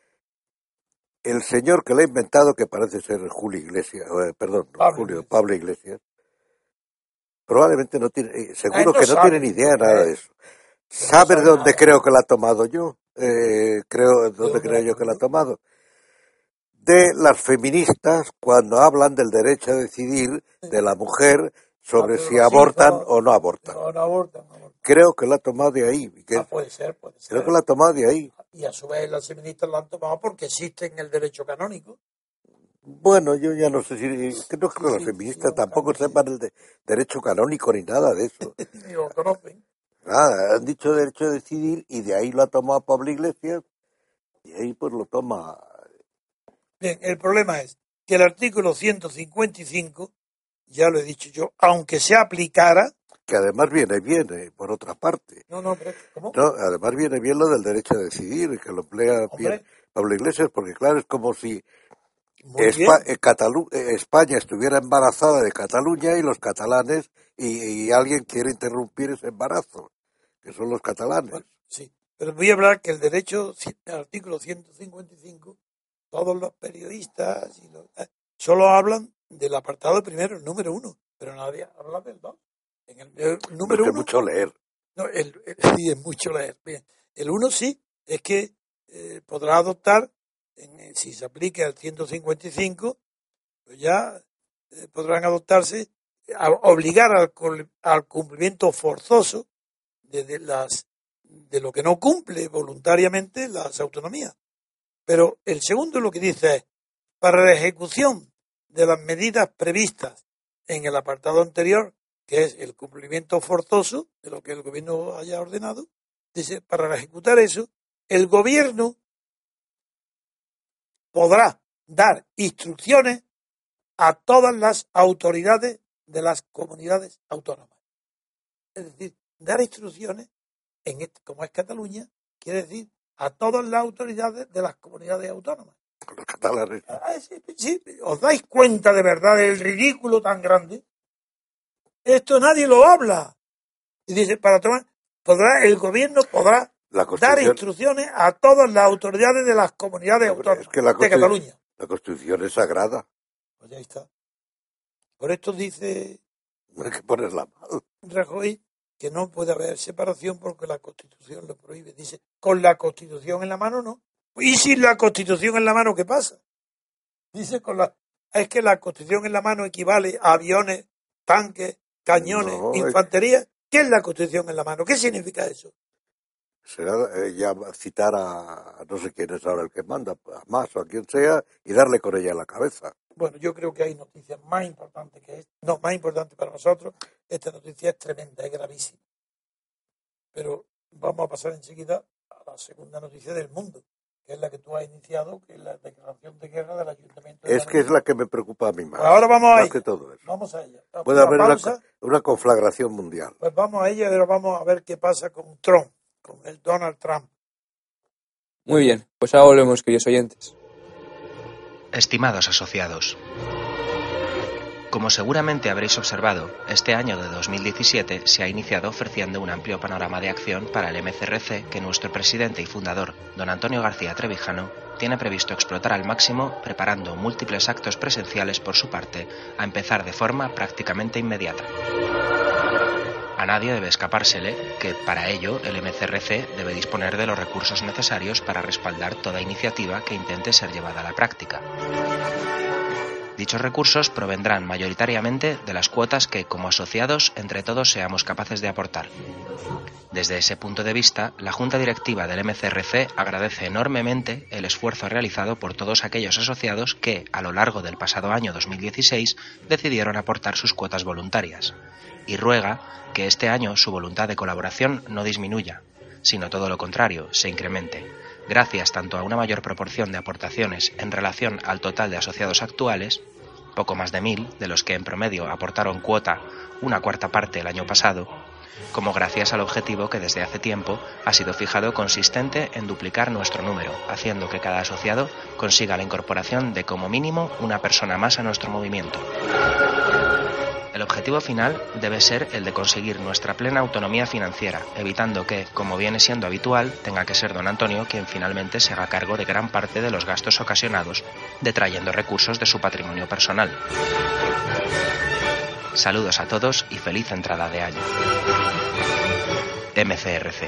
El señor que lo ha inventado, que parece ser Julio Iglesias, eh, perdón, Pablo Julio, Iglesias. Pablo Iglesias, probablemente no tiene, eh, Ah, seguro no que no sabe. tiene ni idea nada Eh, de eso. no ¿Sabes sabe de dónde nada. creo que la ha tomado yo? Eh, creo, ¿de dónde dónde creo la yo que la ha tomó? tomado? De las feministas cuando hablan del derecho a decidir de la mujer sobre Ah, pero si los abortan hijos, o no abortan. no, no abortan, no abortan. Creo que la ha tomado de ahí. que- Ah, puede ser, puede creo ser. que la ha tomado de ahí. Y a su vez las feministas lo han tomado porque existe en el derecho canónico. Bueno, yo ya no sé si... Creo que Sí, las sí, feministas sí, tampoco sí. sepan el de- derecho canónico ni nada de eso. Ni lo conocen. Nada, han dicho derecho a decidir y de ahí lo ha tomado Pablo Iglesias y ahí pues lo toma... Bien, el problema es que el artículo ciento cincuenta y cinco, ya lo he dicho yo, aunque se aplicara... Que además viene bien, eh, por otra parte. No, no, pero ¿cómo? No, además viene bien lo del derecho a decidir, que lo emplea Hombre. bien Pablo Iglesias, porque claro, es como si Muy Espa- bien. eh, Catalu- eh, España estuviera embarazada de Cataluña y los catalanes, y, y alguien quiere interrumpir ese embarazo, que son los catalanes. Bueno, sí, pero voy a hablar que el derecho, el artículo ciento cincuenta y cinco, todos los periodistas y los, eh, solo hablan del apartado primero, el número uno, pero nadie habla del dos. En el, el Pero número es que es uno, mucho leer. no, el, el- sí, es mucho leer. Bien, el uno sí, es que eh, podrá adoptar, en, eh, si se aplica el ciento cincuenta y cinco, pues ya eh, podrán adoptarse, a, obligar al, col- al cumplimiento forzoso de, de las de lo que no cumple voluntariamente las autonomías. Pero el segundo lo que dice es, para la ejecución de las medidas previstas en el apartado anterior, que es el cumplimiento forzoso de lo que el gobierno haya ordenado, dice, para ejecutar eso, el gobierno podrá dar instrucciones a todas las autoridades de las comunidades autónomas. Es decir, dar instrucciones, en este, como es Cataluña, quiere decir a todas las autoridades de las comunidades autónomas. Los catalanes. Ah, sí, sí, ¿os dais cuenta de verdad del ridículo tan grande? Esto nadie lo habla. Y dice, para tomar, podrá, el gobierno podrá La dar Constitución, instrucciones a todas las autoridades de las comunidades Hombre, autónomas es que la de Constitu- Cataluña. la Constitución es sagrada. Pues ya está. Por esto dice No hay que ponerla mal. Rajoy que no puede haber separación porque la Constitución lo prohíbe. Dice, con la Constitución en la mano no. ¿Y sin la Constitución en la mano qué pasa? Dice, con la es que la Constitución en la mano equivale a aviones, tanques, cañones, No, es- infantería. ¿Qué es la Constitución en la mano? ¿Qué significa eso? Será eh, ya citar a, a no sé quién es ahora el que manda, a Mas o a quien sea, y darle con ella en la cabeza. Bueno, yo creo que hay noticias más importantes que esta. No, más importantes para nosotros. Esta noticia es tremenda, es gravísima. Pero vamos a pasar enseguida a la segunda noticia del mundo, que es la que tú has iniciado, que es la declaración de guerra del Ayuntamiento de Es que es Madrid. la que me preocupa a mí más. Pues ahora vamos a más ella. que todo eso. Vamos a ella. Puede Una haber una, pausa. una conflagración mundial. Pues vamos a ella, pero vamos a ver qué pasa con Trump, con el Donald Trump. Muy bien, pues ahora volvemos, queridos oyentes. Estimados asociados, como seguramente habréis observado, este año de dos mil diecisiete se ha iniciado ofreciendo un amplio panorama de acción para el M C R C que nuestro presidente y fundador, don Antonio García Trevijano, tiene previsto explotar al máximo, preparando múltiples actos presenciales por su parte, a empezar de forma prácticamente inmediata. A nadie debe escapársele que, para ello, el M C R C debe disponer de los recursos necesarios para respaldar toda iniciativa que intente ser llevada a la práctica. Dichos recursos provendrán mayoritariamente de las cuotas que, como asociados, entre todos seamos capaces de aportar. Desde ese punto de vista, la Junta Directiva del M C R C agradece enormemente el esfuerzo realizado por todos aquellos asociados que, a lo largo del pasado año dos mil dieciséis, decidieron aportar sus cuotas voluntarias, y ruega que este año su voluntad de colaboración no disminuya, sino todo lo contrario, se incremente, gracias tanto a una mayor proporción de aportaciones en relación al total de asociados actuales, poco más de mil, de los que en promedio aportaron cuota una cuarta parte el año pasado, como gracias al objetivo que desde hace tiempo ha sido fijado consistente en duplicar nuestro número, haciendo que cada asociado consiga la incorporación de como mínimo una persona más a nuestro movimiento. El objetivo final debe ser el de conseguir nuestra plena autonomía financiera, evitando que, como viene siendo habitual, tenga que ser don Antonio quien finalmente se haga cargo de gran parte de los gastos ocasionados, detrayendo recursos de su patrimonio personal. Saludos a todos y feliz entrada de año. M C R C.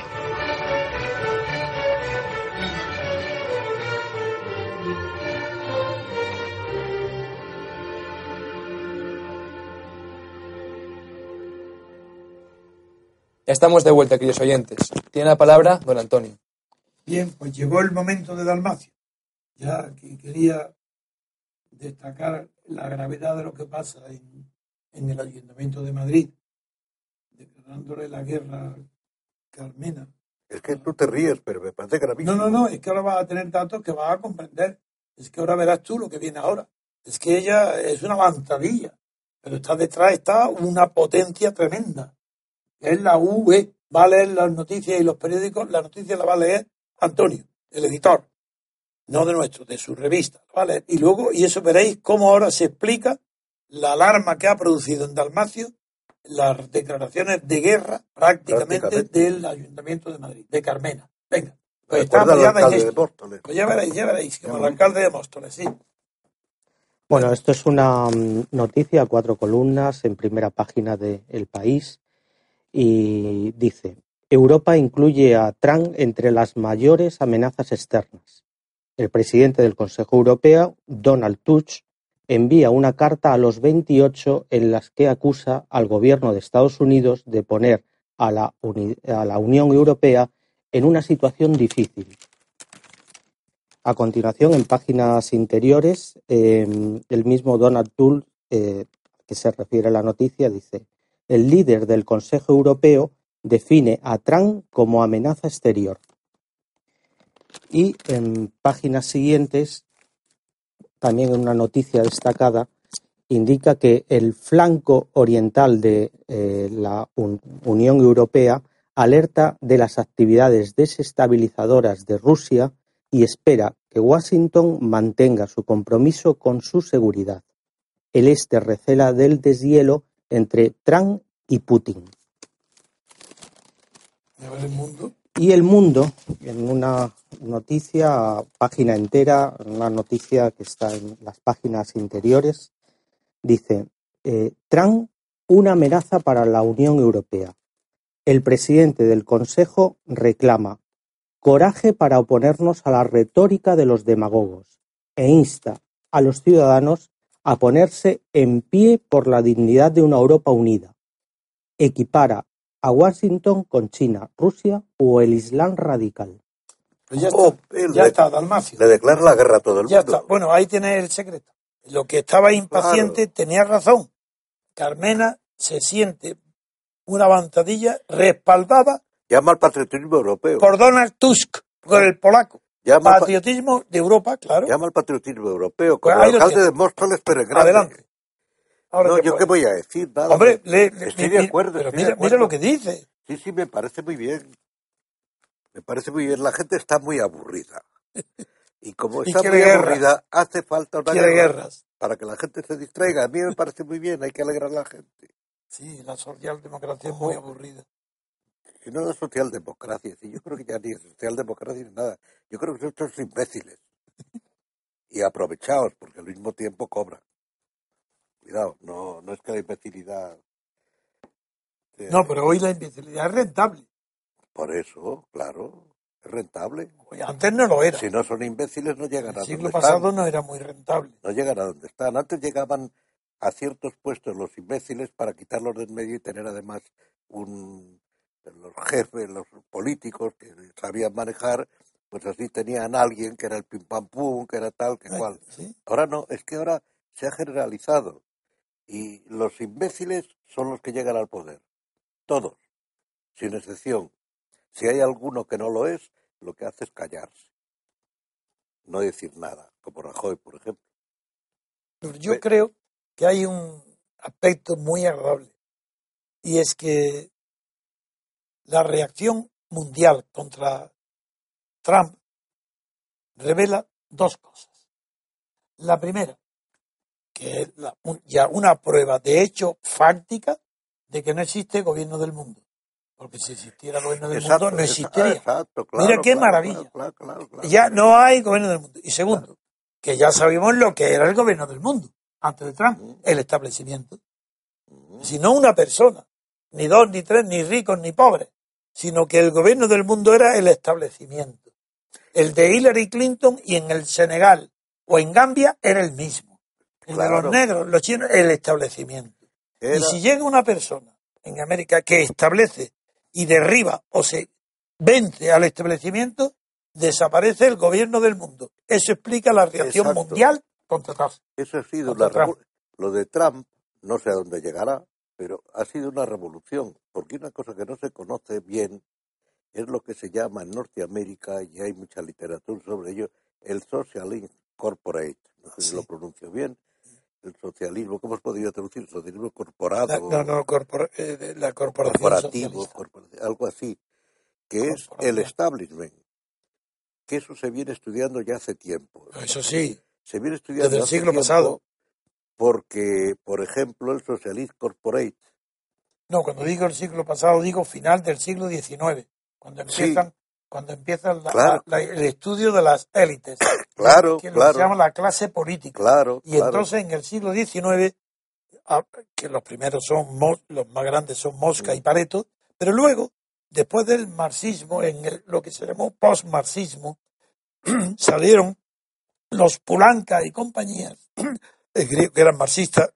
Estamos de vuelta, queridos oyentes. Tiene la palabra don Antonio. Bien, pues llegó el momento de Dalmacio. Ya aquí quería destacar la gravedad de lo que pasa en, en el Ayuntamiento de Madrid, declarándole la guerra a Carmena. Es que tú te ríes, pero me parece gravísimo. No, no, no, es que ahora vas a tener datos que vas a comprender. Es que ahora verás tú lo que viene ahora. Es que ella es una avanzadilla, pero está detrás, está una potencia tremenda. Es la U V, va a leer las noticias y los periódicos, las noticias las va a leer Antonio, el editor, no de nuestro, de su revista, la va a leer. Y luego, y eso veréis cómo ahora se explica la alarma que ha producido en Dalmacio las declaraciones de guerra prácticamente, prácticamente. del Ayuntamiento de Madrid, de Carmena. Venga, pues está apoyada en esto. Pues ya veréis, ya veréis, como el alcalde de Móstoles, sí. Bueno, esto es una noticia a cuatro columnas en primera página de El País. Y dice, Europa incluye a Trump entre las mayores amenazas externas. El presidente del Consejo Europeo, Donald Tusk, envía una carta a los veintiocho en la que acusa al gobierno de Estados Unidos de poner a la, Uni- a la Unión Europea en una situación difícil. A continuación, en páginas interiores, eh, el mismo Donald Tusk, eh, que se refiere a la noticia, dice: el líder del Consejo Europeo define a Trump como amenaza exterior. Y en páginas siguientes, también en una noticia destacada, indica que el flanco oriental de eh, la Un- Unión Europea alerta de las actividades desestabilizadoras de Rusia y espera que Washington mantenga su compromiso con su seguridad. El este recela del deshielo entre Trump y Putin. ¿El mundo? Y El Mundo, en una noticia, página entera, una noticia que está en las páginas interiores, dice, eh, Trump, una amenaza para la Unión Europea. El presidente del Consejo reclama coraje para oponernos a la retórica de los demagogos e insta a los ciudadanos a ponerse en pie por la dignidad de una Europa unida. Equipara a Washington con China, Rusia o el Islam radical. Pues ya Oh, está, ya le, está, Dalmacio. Le declara la guerra a todo el ya mundo. Está. Bueno, ahí tienes el secreto. Lo que estaba impaciente Claro. tenía razón. Carmena se siente una avanzadilla respaldada Llama al patriotismo europeo. por Donald Tusk, por el polaco. Llama Patriotismo de Europa, claro. Llama al patriotismo europeo, como Pues el alcalde de Móstoles, pero en grande. Adelante. Ahora no, te yo puedo. qué voy a decir, nada. Hombre, le, le, estoy mi, de acuerdo. Pero estoy mira, de acuerdo. mira lo que dice. Sí, sí, me parece muy bien. Me parece muy bien. La gente está muy aburrida. Y como está y muy guerra. aburrida, hace falta una quiere guerra guerras. para que la gente se distraiga. A mí me parece muy bien, hay que alegrar a la gente. Sí, la socialdemocracia es muy aburrida. Si no es socialdemocracia, si yo creo que ya ni es socialdemocracia ni nada. Yo creo que son estos imbéciles. Y aprovechaos, porque al mismo tiempo cobran. Cuidado, no, no es que la imbecilidad... sea... No, pero hoy la imbecilidad es rentable. Por eso, claro, es rentable. Oye, antes no lo era. Si no son imbéciles no llegan a donde están. El siglo pasado no era muy rentable. No llegan a donde están. Antes llegaban a ciertos puestos los imbéciles para quitarlos del medio y tener además un... los jefes, los políticos que sabían manejar, pues así tenían a alguien que era el pim pam pum, que era tal, que cual. ¿Sí? Ahora no, es que ahora se ha generalizado y los imbéciles son los que llegan al poder. Todos, sin excepción. Si hay alguno que no lo es, lo que hace es callarse. No decir nada, como Rajoy, por ejemplo. Pero yo Pero... creo que hay un aspecto muy agradable y es que la reacción mundial contra Trump revela dos cosas. La primera, que es la- un- ya una prueba de hecho fáctica de que no existe gobierno del mundo. Porque si existiera gobierno del Exacto, mundo, no esa- ah, existiría. exacto, Mira claro, qué claro, maravilla. claro, claro, claro, Ya claro, no hay gobierno del mundo. Y segundo, claro. que ya sabemos lo que era el gobierno del mundo antes de Trump, Mm, el establecimiento. mm. Si no una persona, ni dos, ni tres, ni ricos, ni pobres, sino que el gobierno del mundo era el establecimiento. El de Hillary Clinton y en el Senegal o en Gambia era el mismo. El de los Claro, negros, los chinos, el establecimiento. Y era si llega una persona en América que establece y derriba o se vence al establecimiento, desaparece el gobierno del mundo. Eso explica la reacción exacto. mundial contra Trump. Eso ha sido Contra una Trump. revo- lo de Trump, no sé a dónde llegará, pero ha sido una revolución, porque una cosa que no se conoce bien es lo que se llama en Norteamérica, y hay mucha literatura sobre ello, el Socialism Corporate. No sé si Sí. lo pronuncio bien. El socialismo, ¿cómo se podría traducir? Socialismo La, corporado, no, no, corpora- eh, de la corporación corporativo, socialista. corpora- algo así, que es el Corporación. establishment, que eso se viene estudiando ya hace tiempo. Eso sí, Se viene desde estudiando el hace siglo tiempo pasado. porque, por ejemplo, el Socialist Corporate, No, cuando digo el siglo pasado, digo final del siglo diecinueve, cuando sí, empiezan, cuando empiezan la- claro, la- la- el estudio de las élites, claro, que lo que se llama claro, la clase política. claro, Y claro, entonces en el siglo diecinueve, ah, que los primeros son, Mo- los más grandes son Mosca y mm, Pareto, pero luego, después del marxismo, en el- lo que se llamó post-marxismo, salieron los Pulanca y compañías, el griego, que eran marxistas,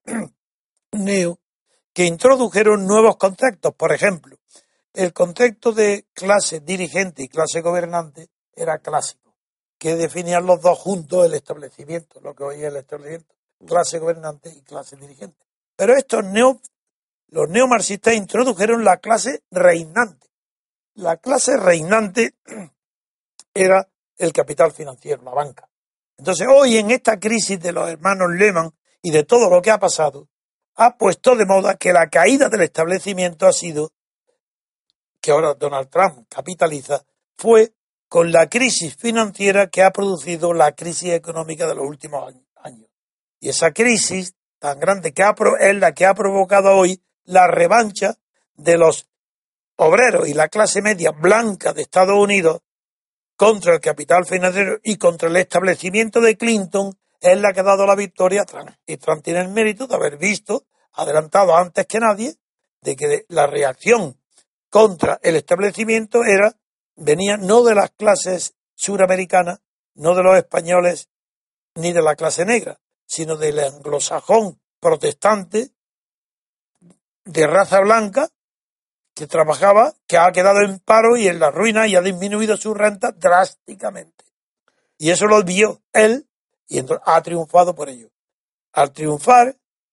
neo, que introdujeron nuevos conceptos. Por ejemplo, el concepto de clase dirigente y clase gobernante era clásico, que definían los dos juntos el establecimiento, lo que hoy es el establecimiento, clase gobernante y clase dirigente. Pero estos neo, los neomarxistas introdujeron la clase reinante. La clase reinante era el capital financiero, la banca. Entonces, hoy en esta crisis de los hermanos Lehman y de todo lo que ha pasado, ha puesto de moda que la caída del establecimiento ha sido, que ahora Donald Trump capitaliza, fue con la crisis financiera que ha producido la crisis económica de los últimos años. Y esa crisis tan grande que ha, es la que ha provocado hoy la revancha de los obreros y la clase media blanca de Estados Unidos contra el capital financiero y contra el establecimiento de Clinton, es la que ha dado la victoria a Trump. Y Trump tiene el mérito de haber visto, adelantado antes que nadie, de que la reacción contra el establecimiento era, venía no de las clases suramericanas, no de los españoles, ni de la clase negra, sino del anglosajón protestante de raza blanca que trabajaba, que ha quedado en paro y en la ruina y ha disminuido su renta drásticamente. Y eso lo vio él y entonces ha triunfado por ello. Al triunfar,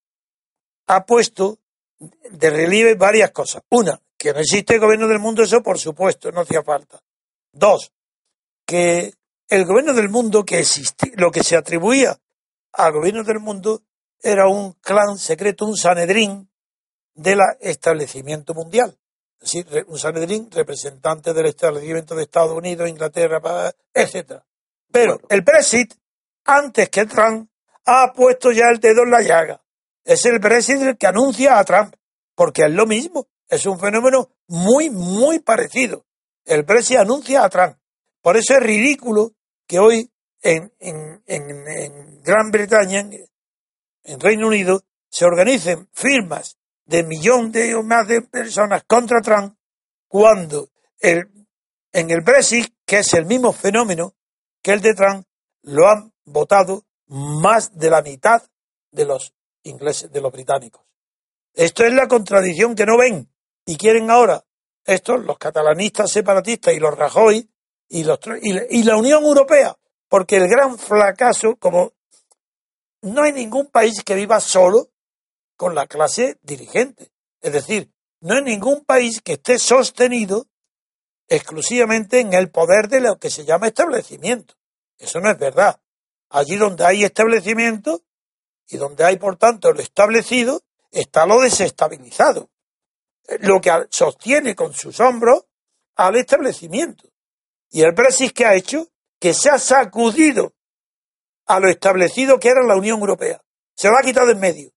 ha puesto de relieve varias cosas. Una, que no existe gobierno del mundo, eso por supuesto, no hacía falta. Dos, que el gobierno del mundo que existía, lo que se atribuía al gobierno del mundo era un clan secreto, un Sanedrín del establecimiento mundial. Es decir, un Sanedrín representante del establecimiento de Estados Unidos, Inglaterra, etcétera. Pero bueno, el Brexit, antes que Trump, ha puesto ya el dedo en la llaga. Es el Brexit el que anuncia a Trump, porque es lo mismo, es un fenómeno muy, muy parecido. El Brexit anuncia a Trump. Por eso es ridículo que hoy en, en, en, en Gran Bretaña, en, en Reino Unido, se organicen firmas de millón de o más de personas contra Trump, cuando el, en el Brexit, que es el mismo fenómeno que el de Trump, lo han votado más de la mitad de los ingleses, de los británicos. Esto es la contradicción que no ven y quieren ahora estos, los catalanistas separatistas y los Rajoy y, los, y, y la Unión Europea, porque el gran fracaso, como no hay ningún país que viva solo con la clase dirigente, es decir, no hay ningún país que esté sostenido exclusivamente en el poder de lo que se llama establecimiento. Eso no es verdad. Allí donde hay establecimiento y donde hay, por tanto, lo establecido, está lo desestabilizado, lo que sostiene con sus hombros al establecimiento. Y el Brexit, ¿qué ha hecho? Que se ha sacudido a lo establecido que era la Unión Europea. se lo ha quitado en medio.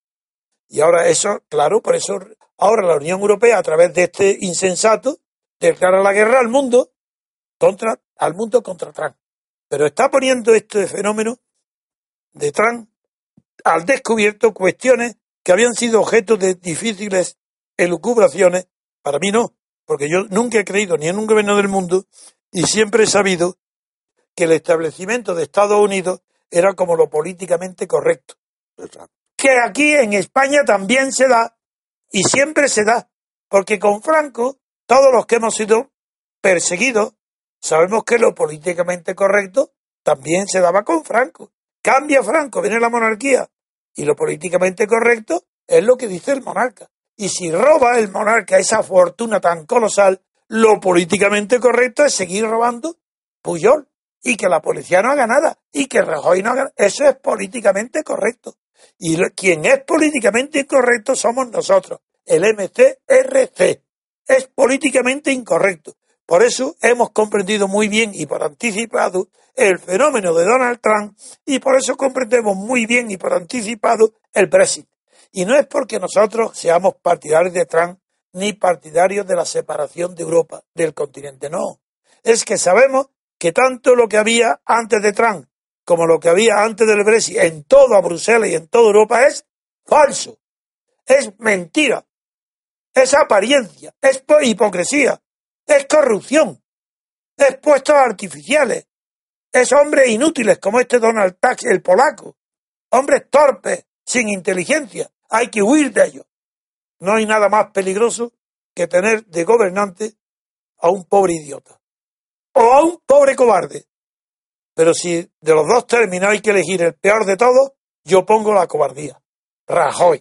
Y ahora eso, claro, por eso ahora la Unión Europea, a través de este insensato, declara la guerra al mundo contra, al mundo contra Trump. Pero está poniendo este fenómeno de Trump al descubierto cuestiones que habían sido objeto de difíciles elucubraciones. Para mí no, porque yo nunca he creído ni en un gobierno del mundo y siempre he sabido que el establecimiento de Estados Unidos era como lo políticamente correcto. Que aquí en España también se da, y siempre se da, porque con Franco, todos los que hemos sido perseguidos, sabemos que lo políticamente correcto también se daba con Franco. Cambia Franco, viene la monarquía, y lo políticamente correcto es lo que dice el monarca. Y si roba el monarca esa fortuna tan colosal, lo políticamente correcto es seguir robando Pujol, y que la policía no haga nada, y que Rajoy no haga nada. Eso es políticamente correcto. Y lo, quien es políticamente incorrecto somos nosotros, el M C R C. Es políticamente incorrecto. Por eso hemos comprendido muy bien y por anticipado el fenómeno de Donald Trump, y por eso comprendemos muy bien y por anticipado el Brexit. Y no es porque nosotros seamos partidarios de Trump ni partidarios de la separación de Europa del continente, no. Es que sabemos que tanto lo que había antes de Trump como lo que había antes del Brexit en toda Bruselas y en toda Europa es falso, es mentira, es apariencia, es hipocresía, es corrupción, es puestos artificiales, es hombres inútiles como este Donald Tusk, el polaco, hombres torpes, sin inteligencia, hay que huir de ellos. No hay nada más peligroso que tener de gobernante a un pobre idiota o a un pobre cobarde. Pero si de los dos términos hay que elegir el peor de todos, yo pongo la cobardía. Rajoy.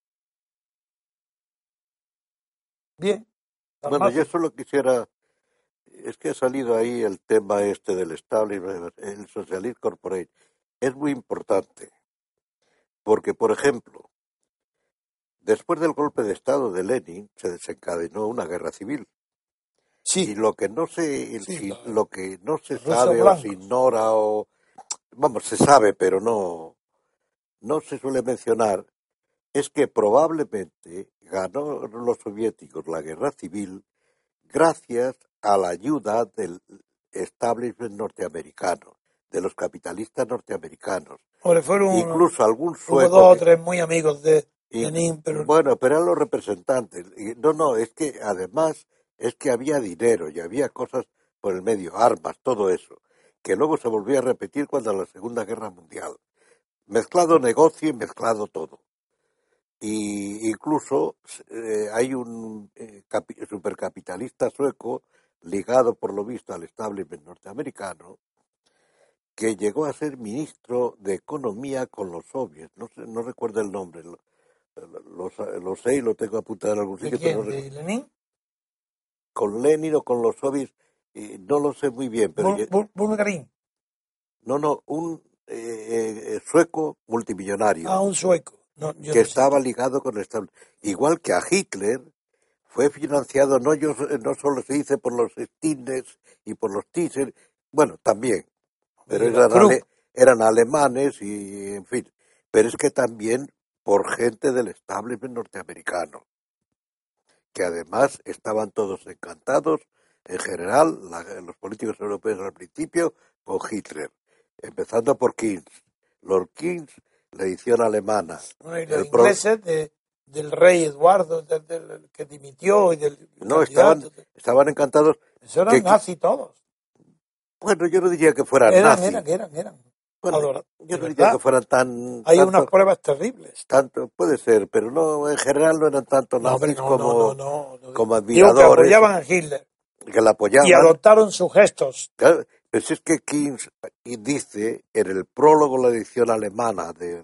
Bien. Bueno, yo solo quisiera, es que ha salido ahí el tema este del establishment, el Socialist Corporate. Es muy importante, porque, por ejemplo, después del golpe de Estado de Lenin se desencadenó una guerra civil. Sí. Y lo que no se, Sí, si, la- lo que no se los rusos sabe o blancos. se ignora o, vamos, se sabe, pero no, no se suele mencionar, es que probablemente ganó los soviéticos la guerra civil gracias a la ayuda del establishment norteamericano, de los capitalistas norteamericanos. Hombre, fueron Incluso algún hubo sueco. dos o que- tres muy amigos de y- Lenin, pero Bueno, pero eran los representantes. Y no, no, es que además es que había dinero y había cosas por el medio, armas, todo eso, que luego se volvió a repetir cuando la Segunda Guerra Mundial. Mezclado negocio y mezclado todo. Y incluso eh, hay un eh, capi- supercapitalista sueco ligado por lo visto al establishment norteamericano que llegó a ser ministro de Economía con los soviets. No sé, no recuerdo el nombre. Lo, lo, lo sé y lo tengo apuntado en algún ¿de sitio, quién? pero no ¿De recuerdo. Lenin? Con Lenin o con los soviets, eh, no lo sé muy bien, pero Bul- ye- Bul- Bulgarín. no, no, un eh, eh, sueco multimillonario Ah, un sueco. No, yo que no sé. estaba ligado con el establishment. Igual que a Hitler, fue financiado, no, yo, no solo se dice por los Stines y por los Thyssen, bueno, también, pero Y los eran, Krupp. ale- eran alemanes y, en fin, pero es que también por gente del establishment norteamericano, que además estaban todos encantados, en general, la- los políticos europeos al principio, con Hitler, empezando por Keynes. Lord Keynes, la edición alemana. Bueno, y los El pro- ingleses de, del rey Eduardo, del, del que dimitió y del No, estaban, candidato. estaban encantados. Eso eran que- nazis todos. Bueno, yo no diría que fueran Eran, nazis. eran, eran, eran. Bueno, Ahora, yo de no diría verdad, que fueran tan... hay tanto, unas pruebas terribles. tanto, puede ser, pero no, en general no eran tanto No, hombre, nazis no, como, no, no, no, no. como Digo que admiradores, apoyaban a Hitler que la apoyaban. y adoptaron sus gestos. Claro, pues es que Keynes dice en el prólogo, la edición alemana del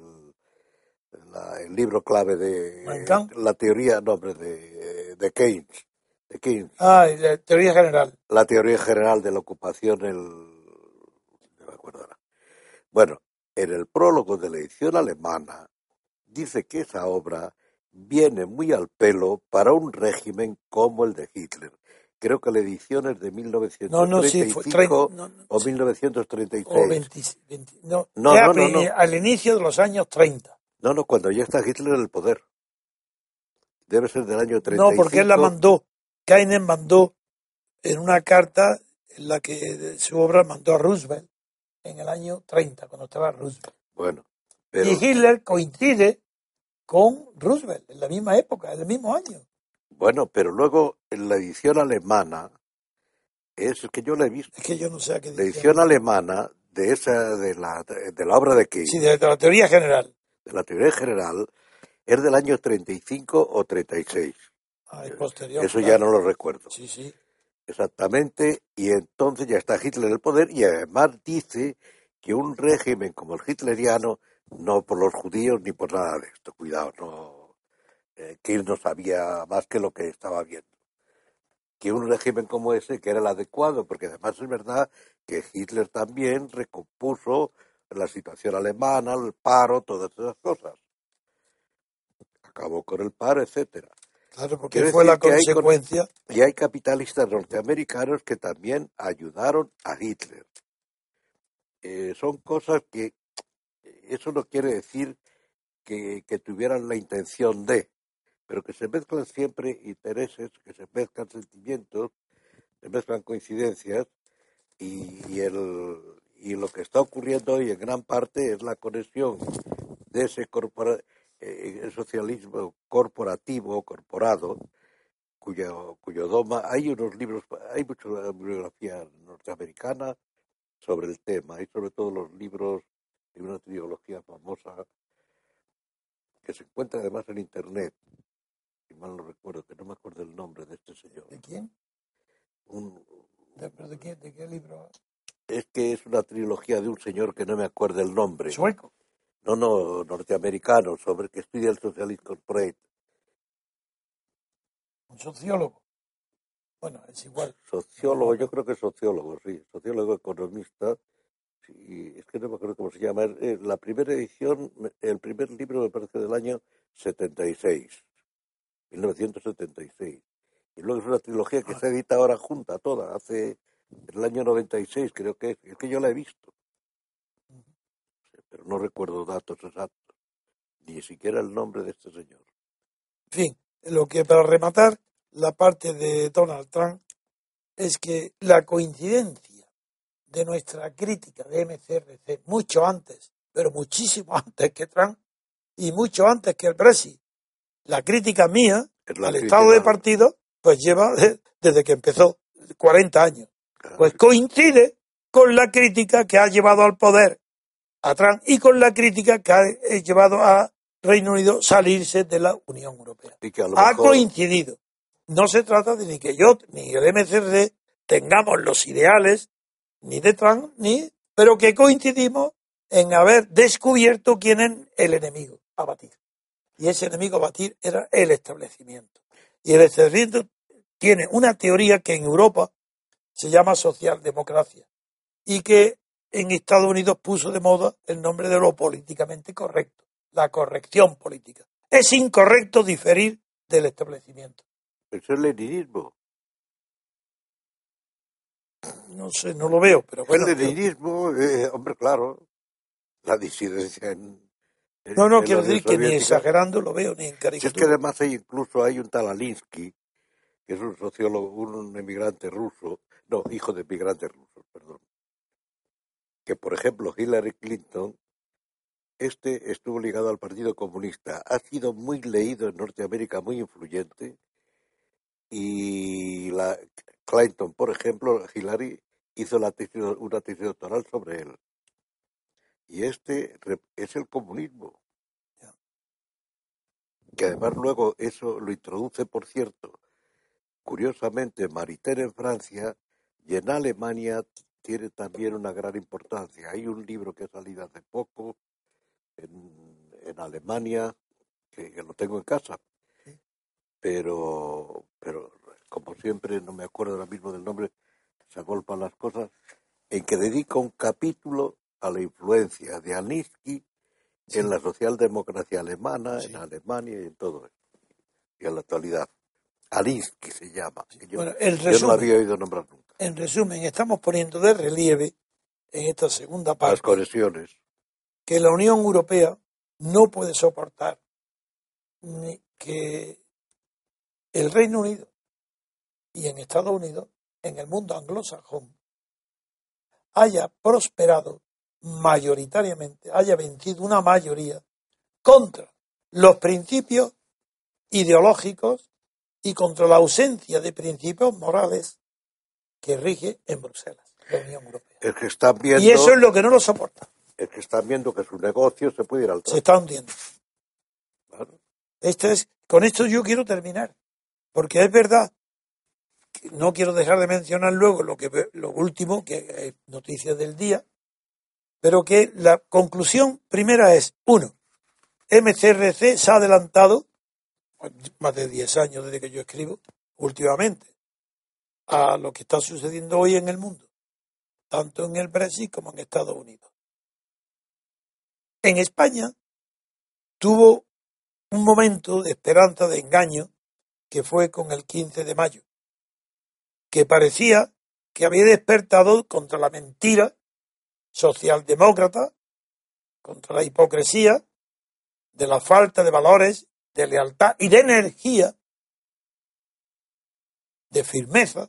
la- el libro clave de Mein Kampf. la teoría, no, hombre, de, de Keynes, de Keynes, Ah, y la teoría general. la teoría general de la ocupación, el, no me acuerdo ahora. Bueno, en el prólogo de la edición alemana dice que esa obra viene muy al pelo para un régimen como el de Hitler. Creo que la edición es de No, no, sí, fue mil novecientos treinta y cinco treinta, no, no, o sí, mil novecientos treinta y o seis. veinte, veinte, no, No, era no, no, pri- no. al inicio de los años treinta. No, no, cuando ya está Hitler en el poder. Debe ser del año treinta y cinco. No, porque él la mandó. Keynes mandó en una carta en la que su obra mandó a Roosevelt en el año treinta, cuando estaba Roosevelt. Bueno, pero... Y Hitler coincide con Roosevelt en la misma época, en el mismo año. Bueno, pero luego en la edición alemana, es que yo la he visto. Es que yo no sé a qué La edición alemana de esa de la de la obra de Keynes. Sí, de, de la teoría general. De la teoría general es del año treinta y cinco o treinta y seis. Ah, es posterior. Eso claro. ya no lo recuerdo. Sí, sí. Exactamente, y entonces ya está Hitler en el poder y además dice que un régimen como el hitleriano, no por los judíos ni por nada de esto, cuidado, no, eh, que él no sabía más que lo que estaba viendo, que un régimen como ese que era el adecuado, porque además es verdad que Hitler también recompuso la situación alemana, el paro, todas esas cosas, acabó con el paro, etcétera. Claro, porque Quiere fue la decir que hay consecuencia. con- Y hay capitalistas norteamericanos que también ayudaron a Hitler. Eh, son cosas que eso no quiere decir que, que tuvieran la intención de, pero que se mezclan siempre intereses, que se mezclan sentimientos, se mezclan coincidencias y, y, el, y lo que está ocurriendo hoy en gran parte es la conexión de ese corpora, eh, el socialismo corporativo, corporado, cuyo, cuyo doma, hay unos libros, hay mucha bibliografía norteamericana sobre el tema, y sobre todo los libros de una trilogía famosa que se encuentra además en internet, si mal no recuerdo, que no me acuerdo el nombre de este señor. ¿De quién? Un, ¿De, pero de, qué, ¿De qué libro? es que es una trilogía de un señor que no me acuerdo el nombre. ¿Sueco? No, no, norteamericano, sobre que estudia el Socialist Corporate. ¿Un sociólogo? Bueno, es igual. Sociólogo, yo creo que es sociólogo, sí, sociólogo economista. Sí, es que no me acuerdo cómo se llama. Eh, La primera edición, el primer libro me parece del año setenta y seis, mil novecientos setenta y seis. Y luego es una trilogía que se edita ahora junta toda, hace en el año noventa y seis creo que es. Es que yo la he visto. Pero no recuerdo datos exactos, ni siquiera el nombre de este señor. En fin, lo que para rematar la parte de Donald Trump es que la coincidencia de nuestra crítica de M C R C mucho antes, pero muchísimo antes que Trump y mucho antes que el Brexit, la crítica mía La al crítica, estado de partido, pues lleva de, desde que empezó, cuarenta años. Pues coincide con la crítica que ha llevado al poder a Trump y con la crítica que ha llevado a Reino Unido salirse de la Unión Europea. Y que a lo Ha mejor, coincidido. No se trata de ni que yo ni el M C R C tengamos los ideales ni de Trump, ni, pero que coincidimos en haber descubierto quién es el enemigo a batir. Y ese enemigo a batir era el establecimiento. Y el establecimiento tiene una teoría que en Europa se llama socialdemocracia y que en Estados Unidos puso de moda el nombre de lo políticamente correcto, la corrección política. Es incorrecto diferir del establecimiento. eso es leninismo. No sé, no lo veo, pero bueno. El leninismo, eh, hombre, claro, la disidencia en... en No, no, en quiero la Unión decir que ni Soviética. exagerando lo veo, ni en Si caricatura. es que además hay incluso hay un tal Alinsky, que es un sociólogo, un emigrante ruso, no, hijo de emigrantes rusos, perdón, que por ejemplo Hillary Clinton, este estuvo ligado al Partido Comunista, ha sido muy leído en Norteamérica, muy influyente, y la Clinton, por ejemplo, Hillary hizo la tesis, una tesis doctoral sobre él, y este es el comunismo, que además luego eso lo introduce, por cierto, curiosamente, Maritain en Francia, y en Alemania tiene también una gran importancia. Hay un libro que ha salido hace poco en, en Alemania, que, que lo tengo en casa, pero, pero como siempre no me acuerdo ahora mismo del nombre, se agolpan las cosas, en que dedica un capítulo a la influencia de Alinsky sí. en la socialdemocracia alemana, sí. en Alemania y en todo eso, y en la actualidad. Alinsky se llama. Que yo, bueno, el resumen, yo no lo había oído nombrar nunca. En resumen, estamos poniendo de relieve en esta segunda parte las conexiones, que la Unión Europea no puede soportar que el Reino Unido y en Estados Unidos, en el mundo anglosajón, haya prosperado mayoritariamente, haya vencido una mayoría contra los principios ideológicos y contra la ausencia de principios morales que rige en Bruselas, la Unión Europea. Es que están viendo, y eso es lo que no lo soporta. Es que están viendo que su negocio se puede ir al traste. Se está hundiendo. Claro. Este es, con esto yo quiero terminar, porque es verdad, que no quiero dejar de mencionar luego lo, que, lo último, que es noticia del día, pero que la conclusión primera es, uno, M C R C se ha adelantado, más de diez años desde que yo escribo, últimamente, a lo que está sucediendo hoy en el mundo, tanto en el Brexit como en Estados Unidos. En España tuvo un momento de esperanza, de engaño, que fue con el quince de mayo, que parecía que había despertado contra la mentira socialdemócrata, contra la hipocresía, de la falta de valores, de lealtad y de energía, de firmeza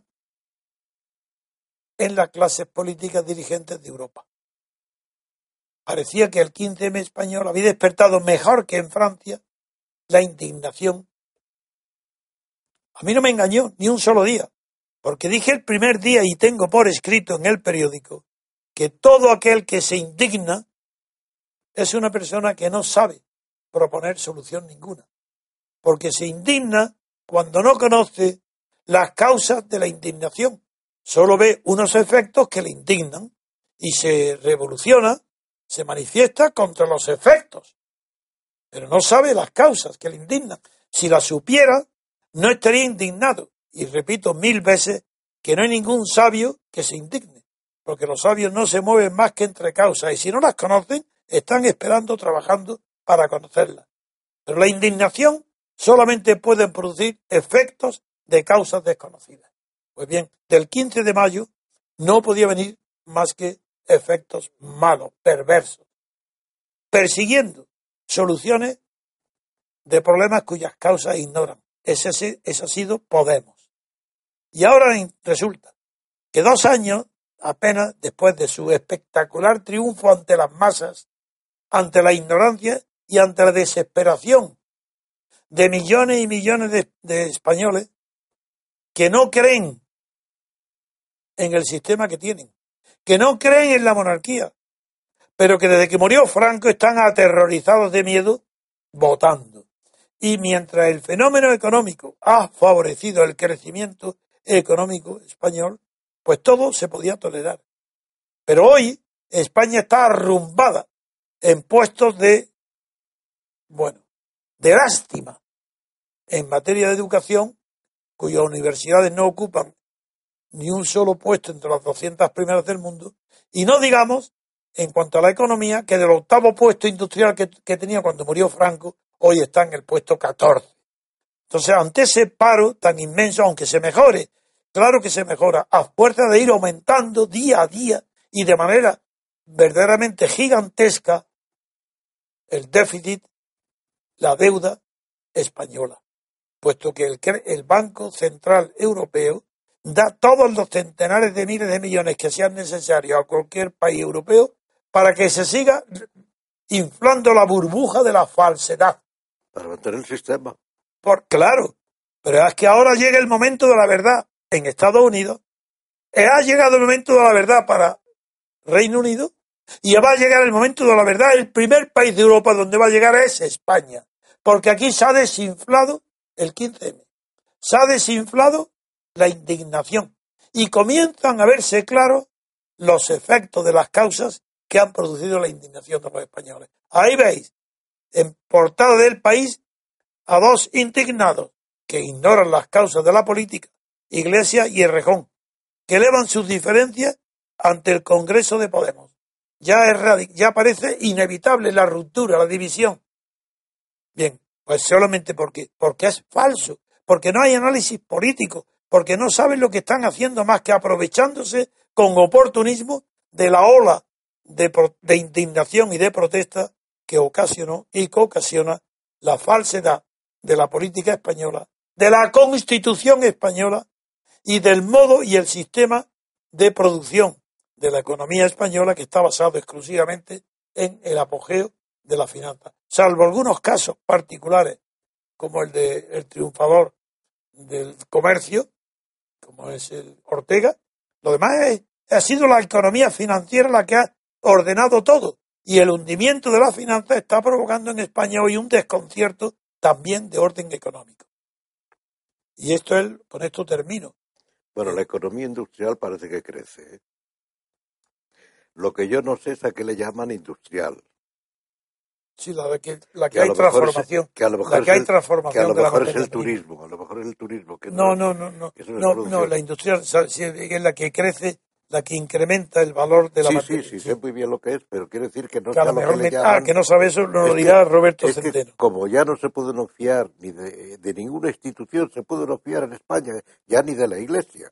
en las clases políticas dirigentes de Europa. Parecía que el quince eme español había despertado mejor que en Francia la indignación. A mí no me engañó ni un solo día, porque dije el primer día y tengo por escrito en el periódico que todo aquel que se indigna es una persona que no sabe proponer solución ninguna, porque se indigna cuando no conoce las causas de la indignación, solo ve unos efectos que le indignan y se revoluciona, se manifiesta contra los efectos, pero no sabe las causas que le indignan. Si las supiera, no estaría indignado. Y repito mil veces que no hay ningún sabio que se indigne, porque los sabios no se mueven más que entre causas, y si no las conocen, están esperando, trabajando para conocerlas. Pero la indignación solamente puede producir efectos de causas desconocidas. Pues bien, del quince de mayo no podía venir más que efectos malos, perversos, persiguiendo soluciones de problemas cuyas causas ignoran. Ese, ese ha sido Podemos. Y ahora resulta que dos años apenas después de su espectacular triunfo ante las masas, ante la ignorancia y ante la desesperación de millones y millones de, de españoles que no creen en el sistema que tienen, que no creen en la monarquía, pero que desde que murió Franco están aterrorizados de miedo votando. Y mientras el fenómeno económico ha favorecido el crecimiento económico español, pues todo se podía tolerar. Pero hoy España está arrumbada en puestos de, bueno, de lástima en materia de educación, cuyas universidades no ocupan ni un solo puesto entre las doscientas primeras del mundo, y no digamos, en cuanto a la economía, que del octavo puesto industrial que, que tenía cuando murió Franco, hoy está en el puesto catorce. Entonces, ante ese paro tan inmenso, aunque se mejore, claro que se mejora, a fuerza de ir aumentando día a día y de manera verdaderamente gigantesca el déficit, la deuda española, puesto que el, el Banco Central Europeo da todos los centenares de miles de millones que sean necesarios a cualquier país europeo para que se siga inflando la burbuja de la falsedad. Para mantener el sistema. Por, claro, pero es que ahora llega el momento de la verdad en Estados Unidos, ha llegado el momento de la verdad para Reino Unido, y va a llegar el momento de la verdad. El primer país de Europa donde va a llegar es España, porque aquí se ha desinflado el quince eme, se ha desinflado la indignación y comienzan a verse claros los efectos de las causas que han producido la indignación de los españoles. Ahí veis, en portada del País, a dos indignados que ignoran las causas de la política, Iglesias y Errejón, que elevan sus diferencias ante el Congreso de Podemos. Ya, es radic- ya parece inevitable la ruptura, la división. Bien, pues solamente porque, porque es falso, porque no hay análisis político, porque no saben lo que están haciendo más que aprovechándose con oportunismo de la ola de, pro- de indignación y de protesta que ocasionó y que ocasiona la falsedad de la política española, de la Constitución española y del modo y el sistema de producción de la economía española, que está basado exclusivamente en el apogeo de la finanza. Salvo algunos casos particulares, como el de el triunfador del comercio, como es el Ortega, lo demás es, ha sido la economía financiera la que ha ordenado todo. Y el hundimiento de la finanza está provocando en España hoy un desconcierto también de orden económico. Y esto es, con esto termino. Bueno, la economía industrial parece que crece, ¿eh? Lo que yo no sé es a qué le llaman industrial. Sí, la de que, la que, Que a hay lo mejor es- transformación. que a lo mejor La es que hay el- transformación Que a lo de la mejor es materia el prima. turismo, a lo mejor es el turismo. Que No, no, no, no, no. eso no es No, no, producción. la industrial es la que crece, la que incrementa el valor de la Sí, materia. sí, sí, sé muy bien lo que es, pero quiero decir que no Que a sea lo lo mejor que le me- llaman. ah, que no sabe eso, nos lo Es que- dirá Roberto Es que Centeno. como ya no se puede no fiar ni de, de ninguna institución, se puede no fiar en España, ya ni de la Iglesia.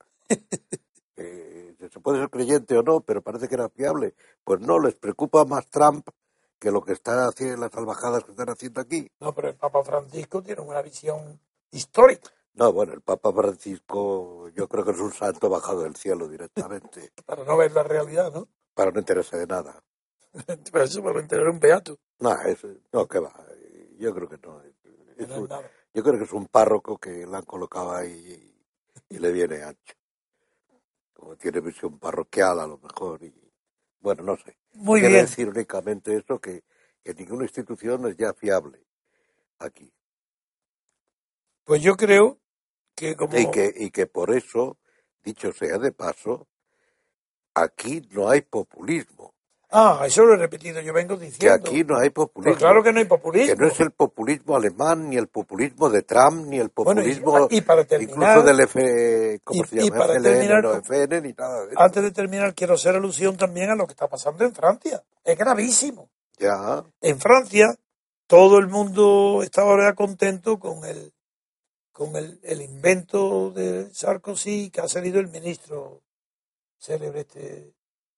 Eh, se puede ser creyente o no, pero parece que era fiable. Pues no, les preocupa más Trump que lo que está haciendo, las salvajadas que están haciendo aquí. No, pero el Papa Francisco tiene una visión histórica, No, bueno, el Papa Francisco yo creo que es un santo bajado del cielo directamente, para no ver la realidad, ¿no? para no enterarse de nada. Pero eso para enterar un beato. No, eso, no, que va, yo creo que no. Es No es un- nada. yo creo que es un párroco que le han colocado ahí y, y le viene ancho. Como tiene visión parroquial a lo mejor. Y bueno, no sé. Muy Quiero bien. decir únicamente eso, que, que ninguna institución es ya fiable aquí. Pues yo creo que como... Y que, y que por eso, dicho sea de paso, aquí no hay populismo. Ah, eso lo he repetido, yo vengo Que diciendo. aquí no hay populismo. Pues claro que no hay populismo. Que no es el populismo alemán, ni el populismo de Trump, ni el Bueno, y- populismo y para terminar- incluso del F, ¿cómo y- se llama? y para F L N, terminar no, con- F N, ni nada de eso. Antes de terminar, quiero hacer alusión también a lo que está pasando en Francia. Es gravísimo. Ya, En Francia, todo el mundo está ahora contento con el con el, el invento de Sarkozy, que ha salido el ministro célebre este.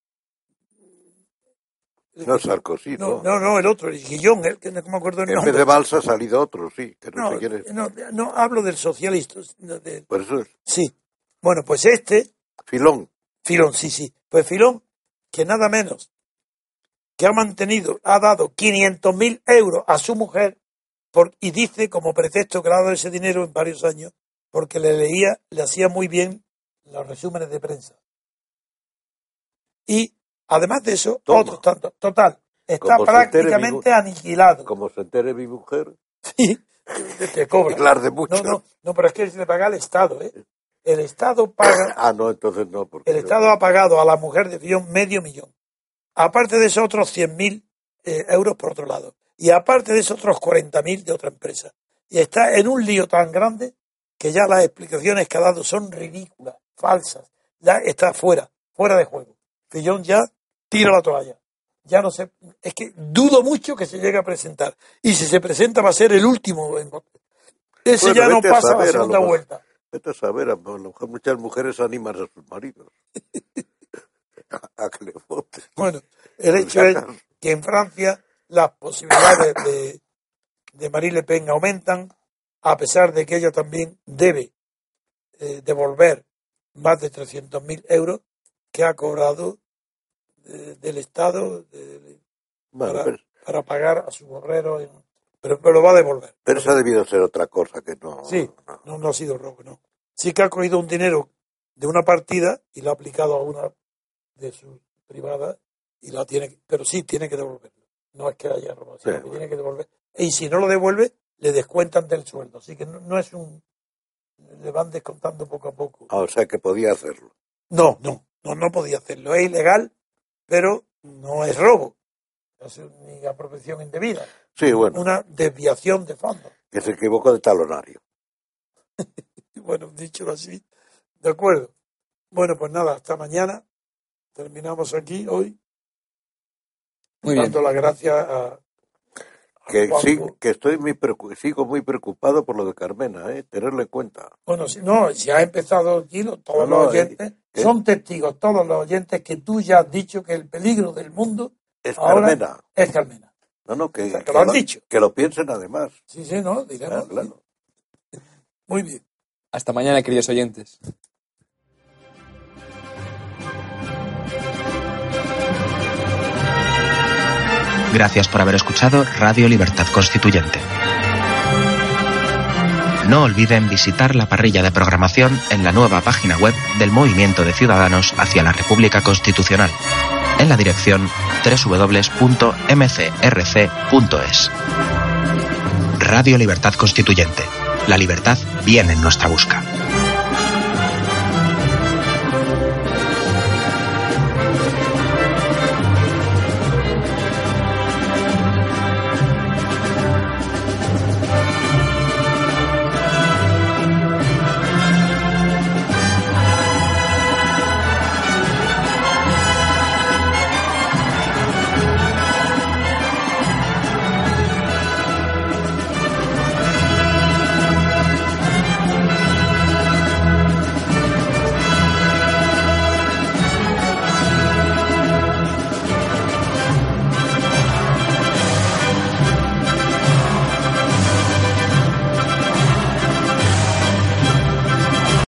no Sarkozy, No, no. no, no, el otro, el Guillón, el que no me acuerdo el En nombre. vez de Balsa ha salido otro, sí, que no, No, sé quién es. no, no, hablo del socialista. no, del- Por eso es sí. Bueno, pues este, Filón. Filón, sí, sí. Pues Filón, que nada menos que ha mantenido, ha dado quinientos mil euros a su mujer por, y dice como pretexto que le ha dado ese dinero en varios años porque le leía, le hacía muy bien los resúmenes de prensa. Y además de eso, Toma. otros tantos. Total, está Como se entere prácticamente mi mu- aniquilado. Como se entere mi mujer, Sí, te- te cobra. y la de mucho. No, no, no, pero es que se le paga al Estado, ¿eh? El Estado paga. Ah, no, entonces no, porque El Estado ha pagado a la mujer de Fillon medio millón. Aparte de eso, otros cien mil eh, euros por otro lado. Y aparte de eso, otros cuarenta mil de otra empresa. Y está en un lío tan grande que ya las explicaciones que ha dado son ridículas, falsas. Ya está fuera, fuera de juego. Fillon ya tira la toalla. Ya no sé, es que dudo mucho que se llegue a presentar. Y si se presenta va a ser el último. en- Ese Bueno, ya no vete a pasa saber, la a lo segunda mejor. vuelta. Vete a saber, a lo mejor muchas mujeres animan a sus maridos a, a que le voten. Bueno, el hecho Por si es acaso. que en Francia las posibilidades de, de Marine Le Pen aumentan, a pesar de que ella también debe eh, devolver más de trescientos mil euros que ha cobrado eh, del Estado de- Bueno, para, pero, para pagar a sus obreros, en- pero, pero lo va a devolver. pero eso ha debido ser otra cosa que no. Sí, no. no, no ha sido robo, no. Sí que ha cogido un dinero de una partida y lo ha aplicado a una de sus privadas y la tiene, que- pero sí tiene que devolverlo. No es que haya robado, sino Sí, que bueno. tiene que devolver. Y si no lo devuelve, le descuentan del sueldo. Así que no, no es un, le van descontando poco a poco. Ah, o sea que podía hacerlo. No, no, no, no podía hacerlo. Es ilegal, pero no es robo. No es ni apropiación indebida. Sí, bueno, Una desviación de fondos. que se equivocó de talonario. Bueno, dicho así, de acuerdo. Bueno, pues nada, hasta mañana. Terminamos aquí hoy. Muy bien. Dando las gracias a, a Que Juanjo. sí, que estoy muy preocu- sigo muy preocupado por lo de Carmena, ¿eh? Tenerlo en cuenta. Bueno, si no, si ha empezado aquí, lo- todos No, no, los oyentes eh, eh. son testigos, todos los oyentes que tú ya has dicho que el peligro del mundo Es ahora Carmena. es Carmena. No, no, que, O sea, que que lo has lo, dicho. que lo piensen además. Sí, sí, no, diremos. Claro, claro. Muy bien. Hasta mañana, queridos oyentes. Gracias por haber escuchado Radio Libertad Constituyente. No olviden visitar la parrilla de programación en la nueva página web del Movimiento de Ciudadanos hacia la República Constitucional, en la dirección doble u doble u doble u punto m c r c punto es. Radio Libertad Constituyente. La libertad viene en nuestra busca.